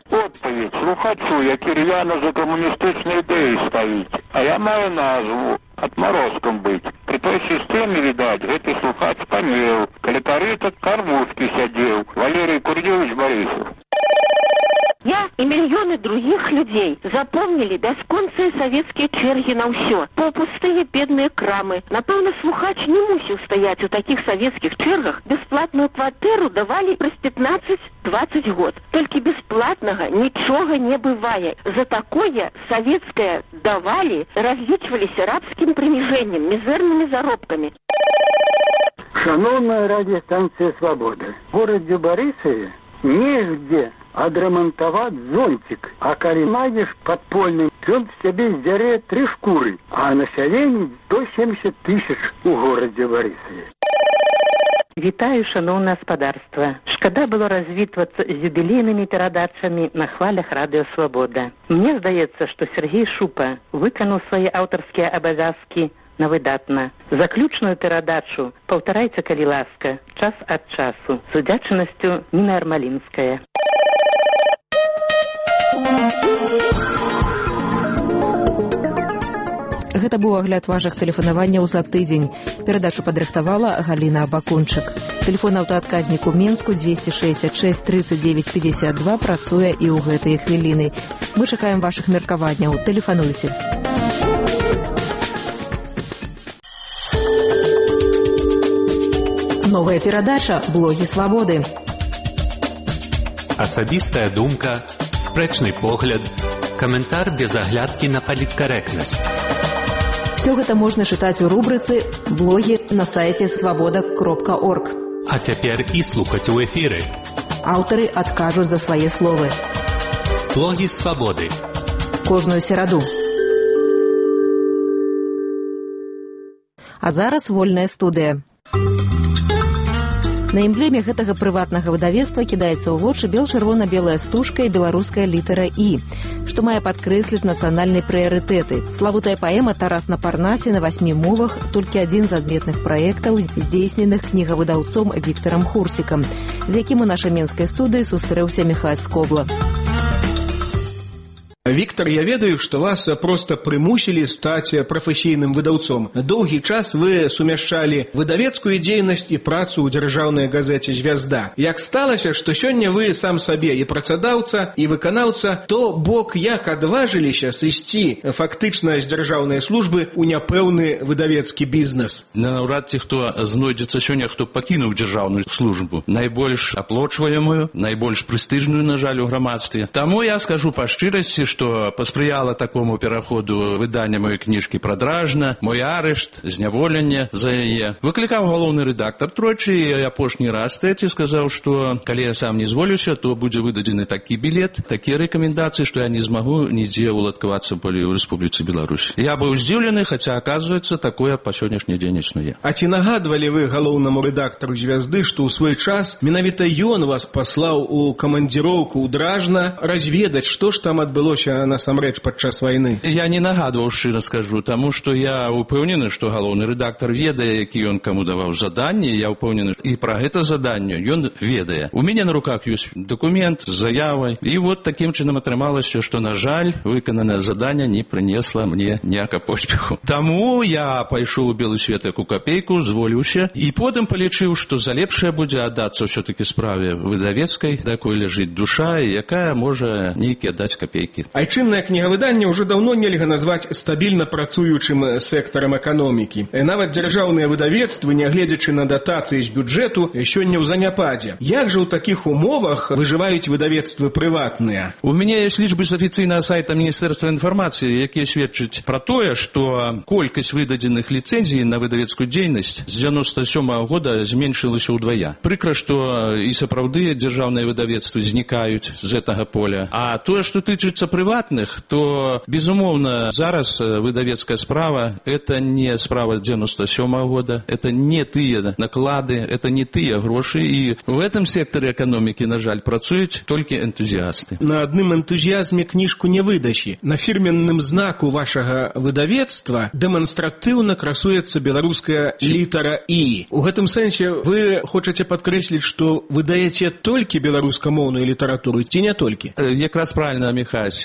Відповідь слухачу, який рьяно за комуністичні ідеї стоїть. А я маю назву отморозком быть. При той системе, видать, гэты слухач памеў. Каля карыта Карвушкі сядзеў. Валерий Курдевич Борисов. Я и миллионы других людей запомнили бясконцыя советские черги на ўсё. Полупустые бедные крамы. Напэўна, слухач не мусіў стаять у таких советских чергах. Бесплатную кватэру давали праз пятнадцать-двадцать год. Только бесплатного ничего не бывает. За такое советское давали, различивались рабским принижением, мизерными заробками. Шановная радиостанция «Свобода». В городе Борисове негде адрамантаваць зонтик, а калі найдзеш падпольны, ён в сябе здзярэ тры шкуры, а население сто семьдесят тысяч у горадзе Борисове. Вітаю, шановне господарство. Шкода было развітвацца з юбілейнымі перадачамі на хвалях радыё «Свобода». Мне здаецца, што Сергей Шупа выканаў свае аўтарскія абавязкі на выдатна. Заключную перадачу паўтарайце, калі ласка, час ад часу. З удзячнасцю, Ніна Армалінская. Гэта быў агляд вашых тэлефанаванняў за тыдзень. Перадачу падрыхтавала Галіна Абакунчык. Тэлефон аўтаадказніку Менску двести шестьдесят шесть тридцать девять пятьдесят два працуе і ў гэтыя хвіліны. Мы чакаем вашых меркаванняў. Тэлефануйце. Новая перадача «Блогі свабоды». Асабістая думка, спрэчны погляд, каментар без аглядкі на паліткарэктнасць. Все гэта можна чытаць у рубрыцы «Блогі» на сайце свабода кропка орг. А цяпер і слухаць у эфіры. Аўтары адкажуць за свае словы. Блогі свабоды. Кожную сераду. А зараз вольная студыя. На эмблеме гэтага прыватнага выдавецтва кідаецца ў вочы бел-чырвона-белая стужка і беларуская літара «І», што мае падкрэсліць нацыянальныя прыярытэты. Славутая паэма «Тарас на Парнасе» на васьмі мовах – толькі адзін з адметных праектаў, здзейсненых кнігавыдаўцом Віктарам Хурсікам, з якім у нашай менскай студыі сустрэўся Міхась Скобла. Виктор, я ведаю, что вас просто примусили стать профессийным выдавцом. Долгий час вы сумяшчали выдавецкую дзейнасць и працу ў дзяржаўнай газеце «Звязда». Як сталася, что сёння вы сам сабе и працадаўца, и выканаўца, то бок як адважыліся сысці фактычна з дзяржаўнай службы ў няпэўны выдавецкі бізнес? Наўрад ці хто знойдзецца сёння, хто пакінуў дзяржаўную службу. Найбольш аплочваемую, найбольш прэстыжную, на жаль, у грамадстве. Таму я скажу па шчырасці, што паспрыяла такому пераходу выдання маёй кніжкі «Прадражна», мой арышт, зняволенне за яе. Выклікаў галоўны рэдактар тройчы, і апошні раз трэці сказаў, што калі я сам не зволюся, то будзе выдадзены такі білет, такія рэкамендацыі, што я не змагу нідзе уладкавацца болей у Рэспубліцы Беларусь. Я быў здзіўлены, хаця, аказваецца, такое па сённяшні дзень існуе. А ці нагадвалі вы галоўнаму рэдактару «Звязды», што ў свой час менавіта ён вас паслаў у камандзіроўку ў Дражна разведаць, што ж там адбылося насамрэч падчас вайны? Я не нагадваў, шчыра скажу, таму што я ўпэўнены, што галоўны рэдактар ведае, які ён каму даваў заданні, я ўпэўнены, і пра гэта заданне ён ведае. У мяне на руках ёсць дакумент з заявай, і вот такім чынам атрымалася, што, на жаль, выкананае заданне не прынесла мне ніяка поспеху. Таму я пайшоў у белы свет як у капейку, зволіўся, і потым палічыў, што за лепшае будзе аддацца ўсё-такі справе выдавецкай, да якой ляжыць душа, і якая можа нейкія даць капейкі. Айчыннае кнігавыданне ўжо даўно нельга назваць стабільна працуючым сектарам эканомікі. Нават дзяржаўныя выдавецтвы, нягледзячы на датацыі з бюджэту, сёння ў заняпадзе. Як жа ў такіх умовах выжываюць выдавецтвы прыватныя? У мяне ёсць лічбы з афіцыйнага сайта Міністэрства інфармацыі, якія сведчаць пра тое, што колькасць выдадзеных ліцэнзій на выдавецкую дзейнасць з дзяноста сёмага года зменшылася ўдвая. Прыкра, што і сапраўды дзяржаўныя выдавецтвы знікаюць з гэтага поля. А тое, што тычыцца прыватных, то, безумоўна, зараз выдавецкая справа – это не справа дзяноста сёмага года, это не тыя наклады, это не тыя грошы, і в этом секторе эканомікі, на жаль, працуюць толькі энтузіасты. На адным энтузіазме кніжку не выдачі. На фірменным знаку вашага выдавецтва дэманстратыўна красуецца беларуская літара «І». У гэтым сэнсе вы хочаце падкрэсліць, што выдаеце толькі беларускамоўную літаратуру, ці не толькі? Якраз правильно, Михась.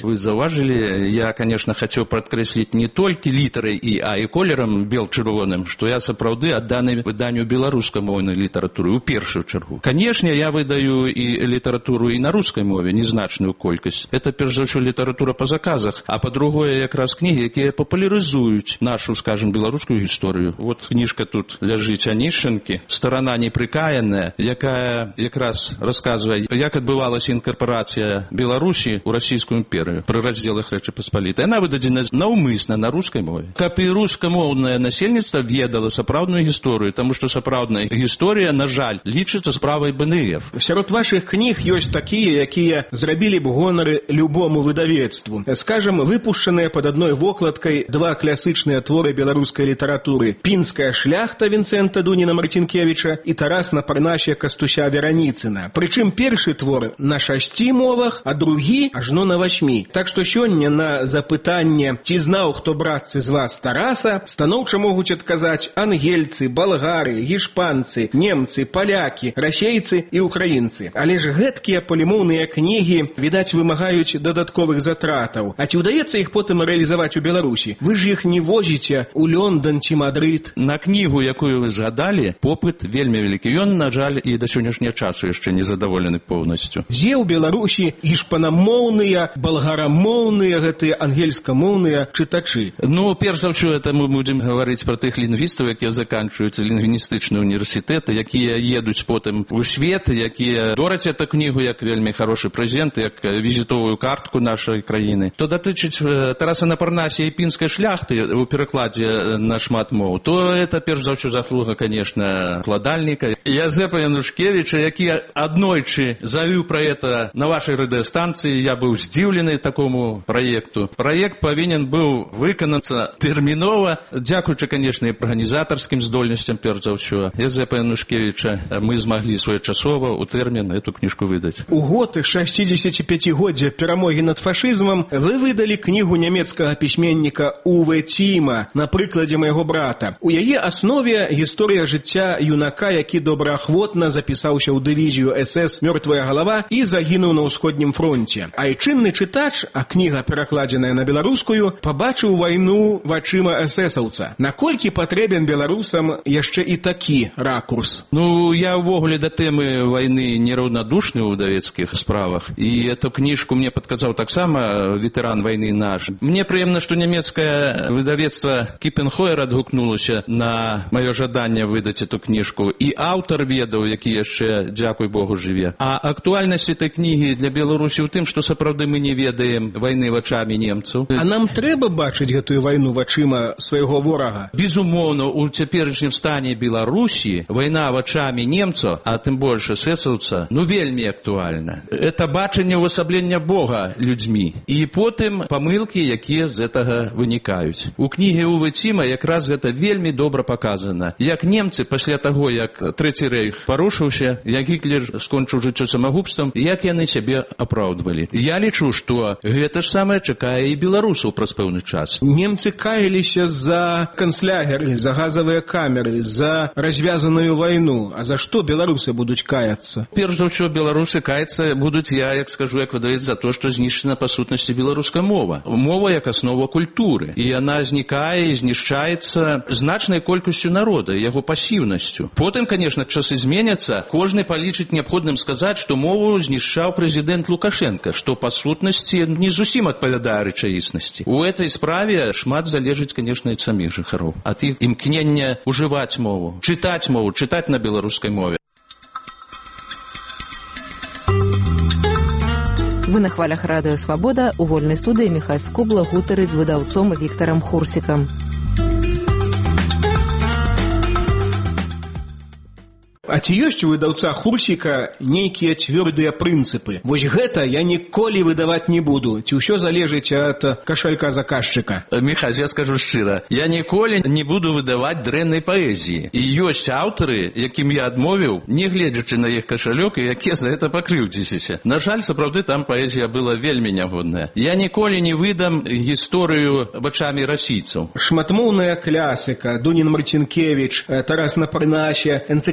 вы заўважылі, я, конечно, хацеў падкрэсліць не толькі літарай і, а і колерам бел-чырвоным, што я сапраўды адданы выданню беларускамоўнай літаратуры ў першую чаргу. Канешне, я выдаю і літаратуру і на рускай мове, незначную колькасць. Это, перш за ўсё, літаратура па заказах, а па-другое, якраз кнігі, якія папулярызуюць нашу, скажем, беларускую гісторыю. Вот кніжка тут ляжыць Анішчанкі, «Старана непрыкаянная», якая якраз расказвае, як адбывалася інкарпорацыя Беларусі ў расійскую імперыю пры раздзелах Рэчы Паспалітай. Яна выдадзена наўмысна на рускай мове. Каб і рускамоўнае насельніцтва ведала сапраўдную гісторыю, таму што сапраўдная гісторыя, на жаль, лічыцца справай бэ эн эф. Сярод вашых кніг ёсць такія, якія зрабілі б гонары любому выдавецтву. Скажем, выпушчаныя пад адной вокладкай два класычныя творы беларускай літаратуры: «Пінская шляхта» Вінцэнта Дуніна Марцінкевіча і «Тарас на парнасе» Кастуся Вераніцына. Прычым першы твор на шасці мовах, а другі ажно на васьмі. Так што сёння на запытанне, ці знаў хто, братцы, з вас Тараса, станоўча могуць адказаць ангельцы, балгары, гішпанцы, немцы, палякі, расейцы і украінцы. Але ж гэткія палімоўныя кнігі, відаць, вымагаюць дадатковых затратаў. А ці ўдаецца іх потым рэалізаваць у Беларусі? Вы ж іх не возіце ў Лёндан ці Мадрыд. На кнігу, якую вы згадалі, попыт вельмі вялікі. Ён, на жаль, і да сённяшняга часу яшчэ не задаволены поўнасцю. Дзе ў Беларусі гішпанамоўныя, балгарамоўныя, гэтыя ангельскамоўныя чытачы? Ну, перш за ўсё, это мы будзем гаварыць пра тых лінгвістаў, якія заканчваюць лінгвістычныя універсітэты, якія едуць потым у свет, якія дораць эту кнігу як вельмі хорошы прэзент, як візітовую картку нашай краіны. То датычыць Тараса на парнасе і пінскай шляхты у перакладзе на шмат моў, то это перш за ўсё заслуга, конечно, кладальніка Язэпа Янушкевіча, які аднойчы завіў пра это на вашай радыёстанцыі. Я быў здзіўлены такому праекту. Праект павінен быў выканацца тэрмінова, дзякуючы, конечно, і арганізатарскім здольнасцям, перш за ўсё Язэпа Янушкевіча, мы змаглі своечасова у тэрмін эту кніжку выдаць. У год шасцідзесяціпяцігоддзя перамогі над фашызмам вы выдалі кнігу нямецкага пісьменніка Уве Ціма «На прыкладзе майго брата». У яе аснове гісторыя жыцця юнака, які добраахвотна запісаўся ў дывізію эс эс «Мёртвая галава» і загінуў на ўсходнім фронце. Айчынны чытач, а кніга перакладзеная на беларускую, пабачыў вайну вачыма эсэсаўца. Наколькі патрэбен беларусам яшчэ і такі ракурс? Ну, я ўвогуле да тэмы вайны нераўнадушны ў выдавецкіх справах, і эту кніжку мне падказаў таксама ветэран вайны наш. Мне прыемна, што нямецкае выдавецтва Кіпенхойер адгукнулася на маё жаданне выдаць эту кніжку, і аўтар ведаў, які яшчэ, дзякуй Богу, жыве. А актуальнасць этой кнігі для Беларусі ў тым, што сапраўды мы не ведаем вайны вачамі немцаў. А нам трэба бачыць гэтую вайну вачыма свайго ворага? Безумоўна, у цяперашнім стане Беларусі вайна вачамі немцаў, а тым больш эсэсаўца, ну вельмі актуальна. Это бачанне ўвасаблення Бога людзьмі. І потым памылкі, якія з гэтага вынікаюць. У кнігі Уве Ціма якраз гэта вельмі добра паказана. Як немцы пасля таго, як Трэці рэйх парушыўся, як Гітлер скончыў жыццё самагубствам, як яны сябе апраўдвалі. Я лічу, што гэта ж самае чакае і беларусаў праз пэўны час. Немцы каяліся за канцлягеры, за газавыя камеры, за развязаную вайну. А за што беларусы будуць каяцца? Перш за ўсё, беларусы каяцца будуць, я, як скажу, як выдавец, за то, што знішчана па сутнасці беларуская мова. Мова як аснова культуры. І яна знікае і знішчаецца значнай колькасцю народа, яго пасіўнасцю. Потым, конечно, часы зменяцца. Кожны палічыць неабходным сказаць, што мову знішчаў прэзідэнт Лукашенко, што па сутнасці не зусім адпавядае рэчаіснасці. У этой справе шмат залежыць, конечно, ад саміх жыхароў. Ад іх імкнення ужываць мову, чытаць мову, чытаць на беларускай мове. Вы на хвалях радыё «Свабода», у вольнай студыі Міхась Скубла гутарыць з выдаўцом Віктарам Хурсікам. А ці ёсць у выдаўца Хурсіка нейкія цвёрдыя прынцыпы? Вось гэта я ніколі выдаваць не буду. Ці ўсё залежыць ад кашалька заказчыка? Міхась, я скажу шчыра, я ніколі не буду выдаваць дрэннай паэзіі. І ёсць аўтары, якім я адмовіў, не гледзячы на іх кашалёк, і якія за гэта пакрыўдзіліся. На жаль, сапраўды там паэзія была вельмі нягодная. Я ніколі не выдам гісторыю вачамі расійцаў. Шматмоўная класіка, Дунін Марцінкевіч, Тарас на парнасе, энцыклапедыя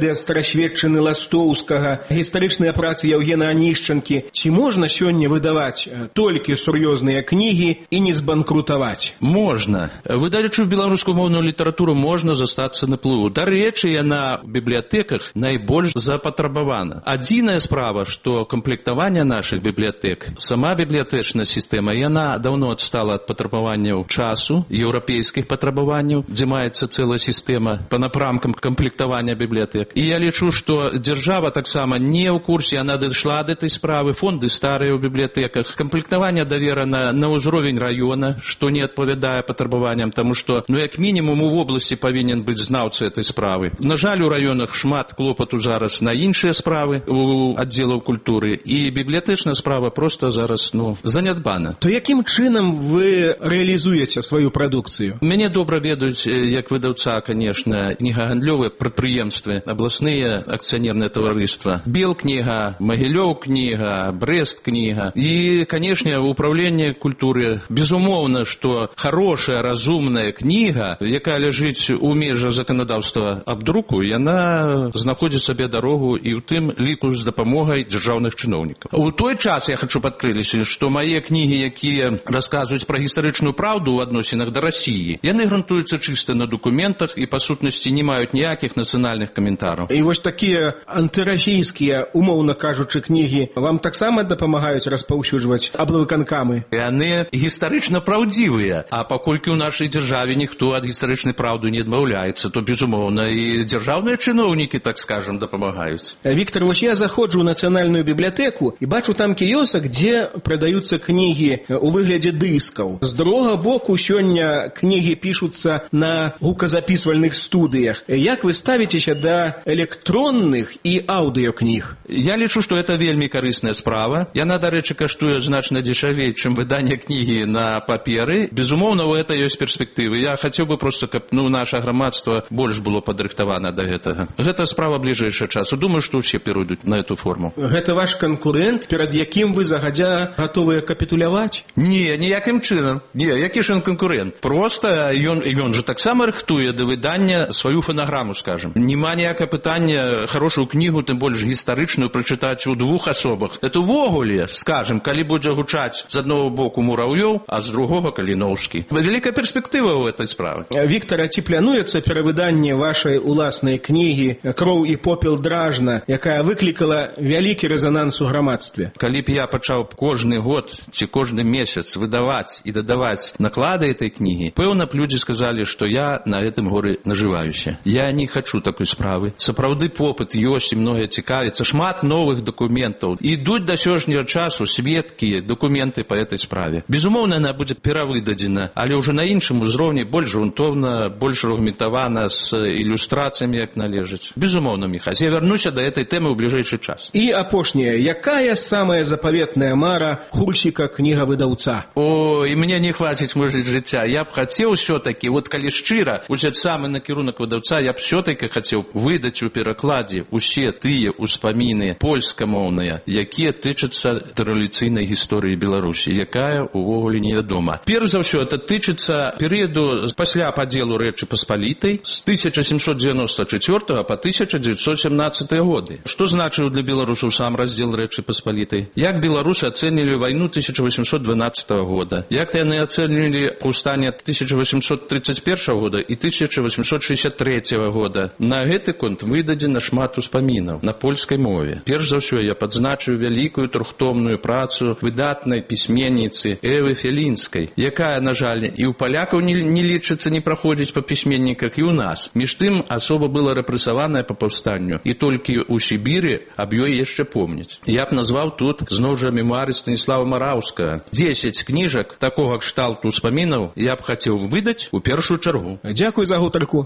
погляд старасветчыны Ластоўскага, гістарычныя працы Яўгена Анішчанкі. Ці можна сёння выдаваць толькі сур'ёзныя кнігі і не збанкрутаваць? Можна. Выдаючы беларускамоўную літаратуру можна застацца на плыву. Дарэчы, яна в бібліятэках найбольш запатрабавана. Адзіная справа, што камплектаванне нашых бібліятэк, сама бібліятэчная сістэма, яна даўно адстала ад патрабаванняў часу, еўрапейскіх патрабаванняў, дзе маецца цэлая сістэма па напрамкам камплектавання бібліятэк. І я лічу, што дзяржава таксама не ў курсе, яна дайшла да этой справы, фонды старыя ў бібліятэках, камплектаванне даверана на ўзровень раёна, што не адпавядае патрабаванням, таму што, ну, як мінімум, у вобласці павінен быць знаўца этой справы. На жаль, у раёнах шмат клопату зараз на іншыя справы у аддзелаў культуры, і бібліятэчная справа проста зараз, ну, занядбана. То якім чынам вы рэалізуеце сваю прадукцыю? Мяне добра ведаюць, як выдаўца, конечно, кнігагандлёвыя прадпрыемствы, абласныя акцыянерныя таварыства. Белкніга, Магілёў кніга, Брест кніга. І, конечно, управленне культуры. Безумоўна, што хорошая, разумная кніга, якая ляжыць у межах заканадаўства аб друку, яна знаходзіць сабе дарогу і ў тым ліку з дапамогай дзяржаўных чыноўнікаў. У той час я хочу падкрыліся, што мае кнігі, якія расказваюць пра гістарычную праўду ў адносінах да Расіі, яны грунтуюцца чыста на документах і, па сутнасці, не маюць ніякіх нацыянальных каментараў. І вось такія антырасійскія, умоўна кажучы, кнігі вам таксама дапамагаюць распаўсюджваць аблавыканкамы? Яны гістарычна праўдзівыя, а паколькі ў нашай дзяржаве ніхто ад гістарычнай праўды не адмаўляецца, то, безумоўна, і дзяржаўныя чыноўнікі, так скажам, дапамагаюць. Віктор, вось я заходжу ў нацыянальную бібліятэку і бачу там кіёсак, дзе прадаюцца кнігі у выглядзе дыскаў. З другога боку, сёння кнігі пішуцца на гуказапісвальных студыях. Як вы ставіцеся да электронных і аўдыёкніг? Я лічу, што это вельмі карысная справа. Яна, дарэчы, каштуе значна дзешавей, чым выданне кнігі на паперы. Безумоўна, у гэта ёсць перспектывы. Я хацеў бы проста, каб, ну, наша грамадства больш было падрыхтавана да гэтага. Гэта справа бліжэйшага часу. Думаю, што ўсе перайдуць на эту форму. Гэта ваш канкурэнт, перад якім вы загадзя гатовыя капітуляваць? Не, ніякім чынам. Не, які ж ён канкурэнт? Проста ён, ён же таксама рыхтуе да выдання сваю фанаграму, скажем. Нема ніякае пытання хорошую кнігу, тым больш гістарычную, прачытаць у двух асобах. Это ўвогуле, скажем, калі будзе гучаць з аднаго боку Мураўёў, а з другога Каліноўскі. Вялікая перспектыва ў этой справы. Віктор, ці плануецца перавыданне вашай уласнай кнігі «Кроў і попел дражна», якая выклікала вялікі рэзананс у грамадстве? Калі б я пачаў кожны год ці кожны месяц выдаваць і дадаваць наклады этой кнігі, пэўна б людзі сказалі, што я на гэтым горы нажываюся. Я не хачу такой справы. Сапраўды попыт ёсць і многія цікавяцца. Шмат новых дакументаў. Ідуць да сённяшняга часу сведкі, дакументы па этой справе. Безумоўна, яна будзе перавыдадзена, але ўжо на іншым узроўні, больш грунтоўна, больш аргументавана, з ілюстрацыямі, як належыць. Безумоўна, Міхась, я вярнуся да этой тэмы ў бліжэйшы час. І апошняе, якая самая запаветная мара Хурсіка, кнігавыдаўца? О, і мне не хваціць, можа, жыцця. Я б хацеў усё-такі, вот калі шчыра, узяць самы накірунак выдаўца, я б усё-такі хацеў выдаць у перакладзе усе тыя ўспаміны польскамоўныя, якія тычацца традыцыйнай гісторыі Беларусі, якая увогуле невядома. Перш за ўсё, это тычыцца перыяду пасля падзелу Рэчы Паспалітай з тысяча сямсот дзевяноста чацвёртага па тысяча дзевяцьсот сямнадцаты годы. Што значыў для беларусаў сам раздзел Рэчы Паспалітай? Як беларусы ацэнілі вайну тысяча восемьсот двенадцатого года? Як яны ацэнілі паўстанне тысяча восемьсот тридцать первого года і тысяча восемьсот шестьдесят третьего года? На гэты конт выдадзена шмат успамінаў на польскай мове. Перш за ўсё я падзначыў вялікую трохтомную працу выдатнай пісьменніцы Эвы Фелінскай, якая, на жаль, і ў палякаў не, не лічыцца, не праходзіць па пісьменніках, і ў нас. Між тым, асоба была рэпрэсаваная па паўстанню, і толькі ў Сібіры аб ёй яшчэ помняць. Я б назваў тут зноў жа мемуары Станіслава Мараўскага. дзесяць кніжак такога кшталту успамінаў я б хацеў выдаць у першую чаргу. Дзякуй за гутарку.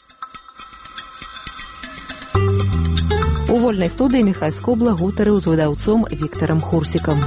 У вольнай студыі Міхась Скобла гутарыў з выдаўцом Віктарам Хурсікам.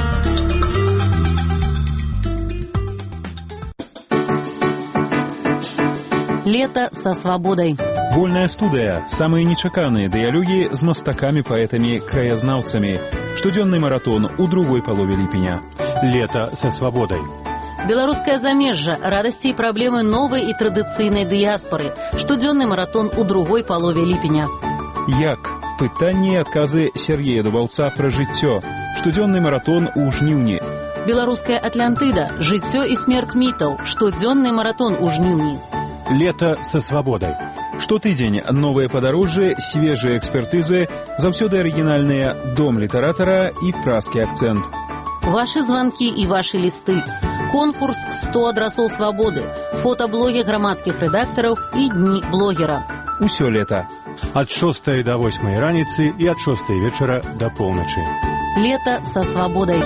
Лето со свободой. Вольная студыя. Самыя нечаканыя дыялогі з мастакамі, паэтамі, краязнаўцамі. Штодзённы маратон у другой палове ліпеня. Лето со свободой. Беларускае замежжа. Радасці і праблемы новай і традыцыйнай дыяспоры. Штодзённы маратон у другой палове ліпеня. Як? Пытанні і адказы Сергея Дубаўца пра жыццё. Штодзённы маратон у жніўні. Беларуская Атлантыда. Жыццё і смерць мітаў. Штодзённы маратон у жніўні. Лето со свободой. Штотыдзень новыя падарожжы, свежыя экспертызы, заўсёды арыгінальныя дом літаратара і празкі акцэнт. Вашы званкі і вашы лісты. Конкурс сто адрасоў свабоды. Фотаблогі грамадскіх рэдактараў і дні блогера. Усё лета. Ад шостай да восьмай раніцы і ад шостай вечара да поўначы. Лето са свабодай.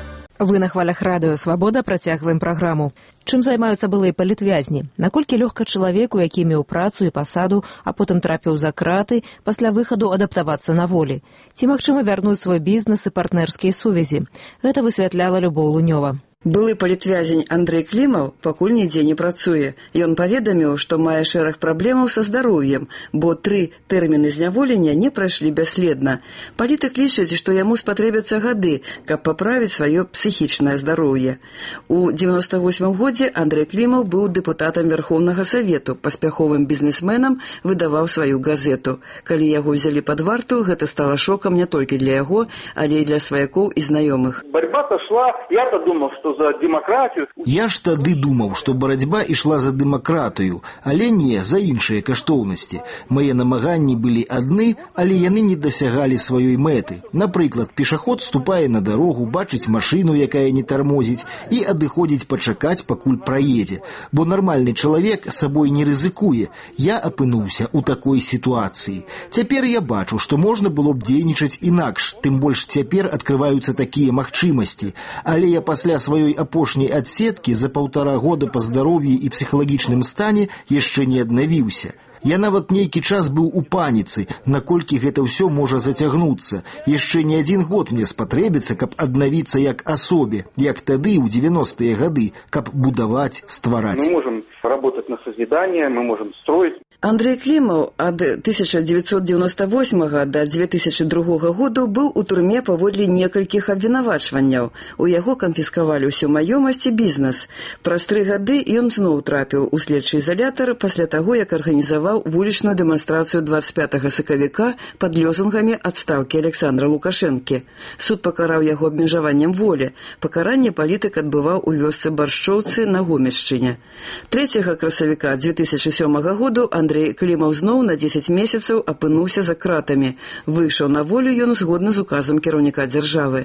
Вы на хвалях радыё «Свабода» працягваем праграму. Чым займаюцца былыя палітвязні? Наколькі лёгка чалавеку, які меў працу і пасаду, а потым трапіў за краты, пасля выхаду адаптавацца на волі? Ці магчыма вярнуць свой бізнес і партнерскія сувязі? Гэта высвятляла Любоў Лунёва. Былы палітвязень Андрэй Клімаў пакуль нідзе не працуе. Ён паведаміў, што мае шэраг праблемаў са здароўем, бо тры тэрміны зняволення не прайшлі бясследна. Палітык лічыць, што яму спатрэбяцца гады, каб паправіць сваё псіхічнае здароўе. У дзевяноста восьмым годзе Андрэй Клімаў быў дэпутатам Верхоўнага Савету, паспяховым бізнесменам, выдаваў сваю газету. Калі яго ўзялі пад варту, гэта стала шокам не толькі для яго, але і для сваякоў і знаёмых. Барьба-то шла, я-то думал, што за демократию. Я ж тады думаў, што барацьба ішла за дэмакратыю, але не за іншыя каштоўнасці. Мае намаганні былі адны, але яны не дасягалі сваёй мэты. Напрыклад, пешаход ступае на дарогу, бачыць машыну, якая не тармозіць, і адыходзіць пачакаць, пакуль праедзе. Бо нармальны чалавек сабой не рызыкуе. Я апынуўся ў такой сітуацыі. Цяпер я бачу, што можна было б дзейнічаць інакш, тым больш цяпер адкрываюцца такія магчымасці. Але я пасля сваёй апошняй адсеткі за паўтара года па здароўі і псіхалагічным стане яшчэ не аднавіўся. Я нават нейкі час быў у паніцы, наколькі гэта ўсё можа зацягнуцца. Яшчэ не адзін год мне спатрэбіцца, каб аднавіцца як асобе, як тады ў дзевяностыя гады, каб будаваць, ствараць. Мы можем работать на созидание, мы можем строить. Андрэй Клімаў ад тысяча дзевяцьсот девяносто восьмага да две тысячи другога году быў у турме паводле некалькіх абвінавачванняў. У яго канфіскавалі ўсю маёмасць і бізнес. Праз тры гады ён зноў трапіў у следчы изалятар пасля таго, як арганізаваў вулічную дэманстрацыю двадцать пятага сакавіка пад лёзунгамі адстаўкі Александра Лукашэнкі. Суд пакараў яго абмежаваннем волі. Пакаранне палітык адбываў у вёсцы Баршчоўцы на Гомельшчыне. трэцяга красавіка две тысячи сёмага году Андрэй Клімаў зноў на дзесяць месяцаў апынуўся за кратамі. Выйшаў на волю ён згодна з указам кіраўніка дзяржавы.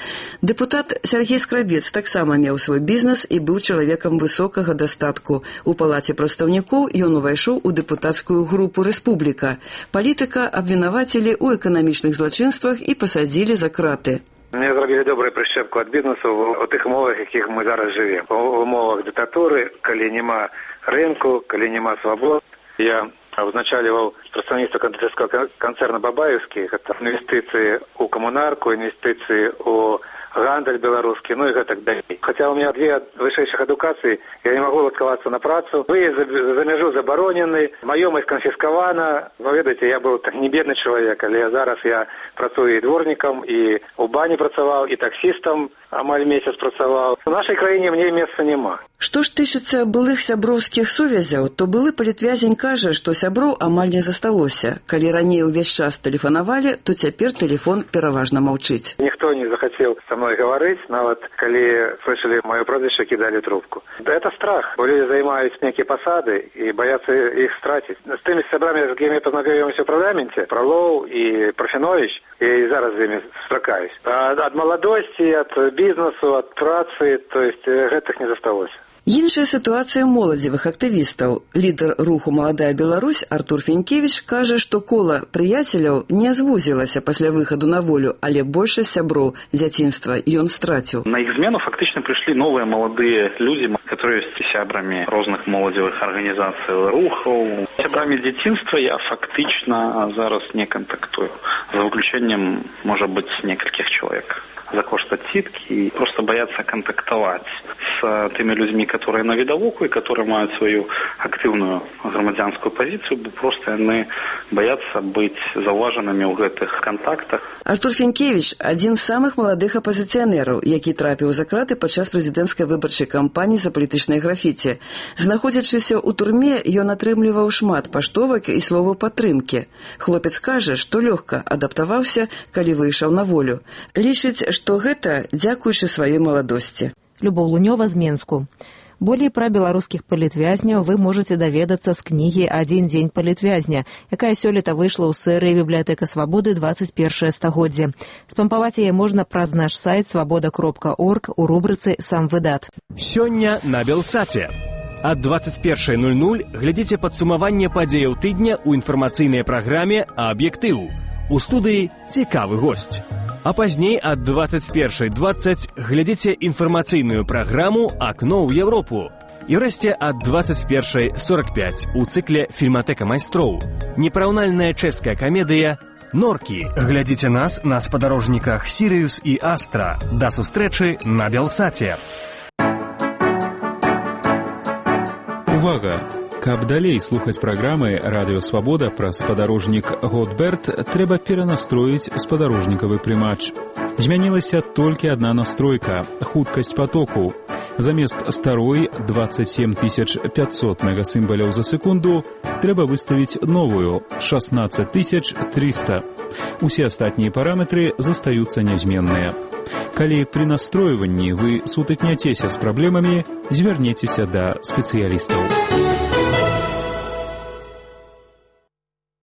Дэпутат Сергей Скрабец таксама меў свой бізнес і быў чалавекам высокага дастатку. У палаце прадстаўнікоў ён увайшоў у дэпутацкую групу «Рэспубліка». Палітыка абвінавацілі ў эканамічных злачынствах і пасадзілі за краты. Мне зрабілі добрую прышчэпку ад бізнесу ў тых умовах, якіх мы зараз жывем. У умовах дыктатуры, калі няма рынку, калі няма свабод. Я узначаливал представительство кондитерского концерна «Бабаевский». Это инвестиции у коммунарку, инвестиции у гандаль белорусский, ну и так далее. Хотя у меня две высших адукации, я не могу отковаться на працу. Выезд за, за межу заборонены, маёмасць конфискована. Вы ведаете, я был так не бедный человек, але зараз я працую и дворником, и у бани працавал, и таксистом амаль месяц працавал. В нашей краине мне места нема. Што ж тычыцца былых сяброўскіх сувязяў, то былы палітвязень кажа, што сяброў амаль не засталося. Калі раней увесь час тэлефанавалі, то цяпер тэлефон пераважна маўчыць. Никто не захотел со мной говорить, нават калі слышали мое прозвище, кидали трубку. Да это страх. Люди займаюць некие посады и боятся их стратить. С теми сябрами, с кем я познакомился в парламенте, Фролов и Парфенович, я и зараз с ними стракаюсь. А от молодости, от бизнесу, от працы, то есть гэтых не засталось. Іншая сітуацыя моладзевых актывістаў. Лідар руху «Маладая Беларусь» Артур Фенькевич кажа, што кола прыяцеляў не звузілася пасля выхаду на волю, але большасць сяброў дзяцінства ён страціў. На іх змену фактычна прыйшлі новыя маладыя людзі, которые ёсць сябрамі розных моладзевых арганізацый, рухаў. Сябрамі дзяцінства я фактычна зараз не кантактую. За выключэннем, можа быць, некалькіх чалавек. За кошт адсіткі і просто баяцца кантактаваць. с теми людьми, которые на видовоку и которые имеют свою активную громадянскую позицию, просто они боятся быть зауваженными в этих контактах. Артур Фенкевич – один з самых молодых апозіцыянераў, які трапіў за краты падчас прэзідэнцкай выбарчай кампаніі за палітычнае графіці. Знаходзячыся ў турме, ён атрымліваў шмат паштовак і словаў падтрымкі. Хлопец кажа, што лёгка адаптаваўся, калі выйшаў на волю. Лічыць, што гэта дзякуючы сваёй маладосці. Любоў Лунёва з Менску. Болей пра беларускіх палітвязняў вы можаце даведацца з кнігі «Адзін дзень палітвязня», якая сёлета выйшла ў серыі «Бібліятэка свабоды двадцать першае стагоддзе». Спампаваць яе можна праз наш сайт свабода кропка орг у рубрыцы «Сам выдат». Сёння на Белсаце. Ад двадцать першай ноль ноль глядзіце падсумаванне падзеяў тыдня ў інфармацыйнай праграме «Аб'ектыў». У студыі цікавы госць. А пазней ад двадцать першай двадцать глядзіце інфармацыйную праграму «Акно ў Европу». І рэшце ад двадцать першай сорок пять у цыкле «Фільматэка майстроў». Непараўнальная чэшская камедыя «Норкі». Глядзіце нас на спадарожніках «Сірыюс» і «Астра». Да сустрэчы на Белсаце. Увага! Каб далей слухаць праграмы «Радыё Свабода» праз спадарожнік «Готберт», трэба перанастроіць спадарожнікавы прымач. Змянілася толькі адна настройка – хуткасць патоку. Замест старой двадцать семь тысяч пятьсот мегасімбаляў за секунду трэба выставіць новую – шестнадцать тысяч триста. Усе астатнія параметры застаюцца нязменныя. Калі пры настройванні вы сутыкняцеся з праблемамі, звярнецеся да спецыялістаў.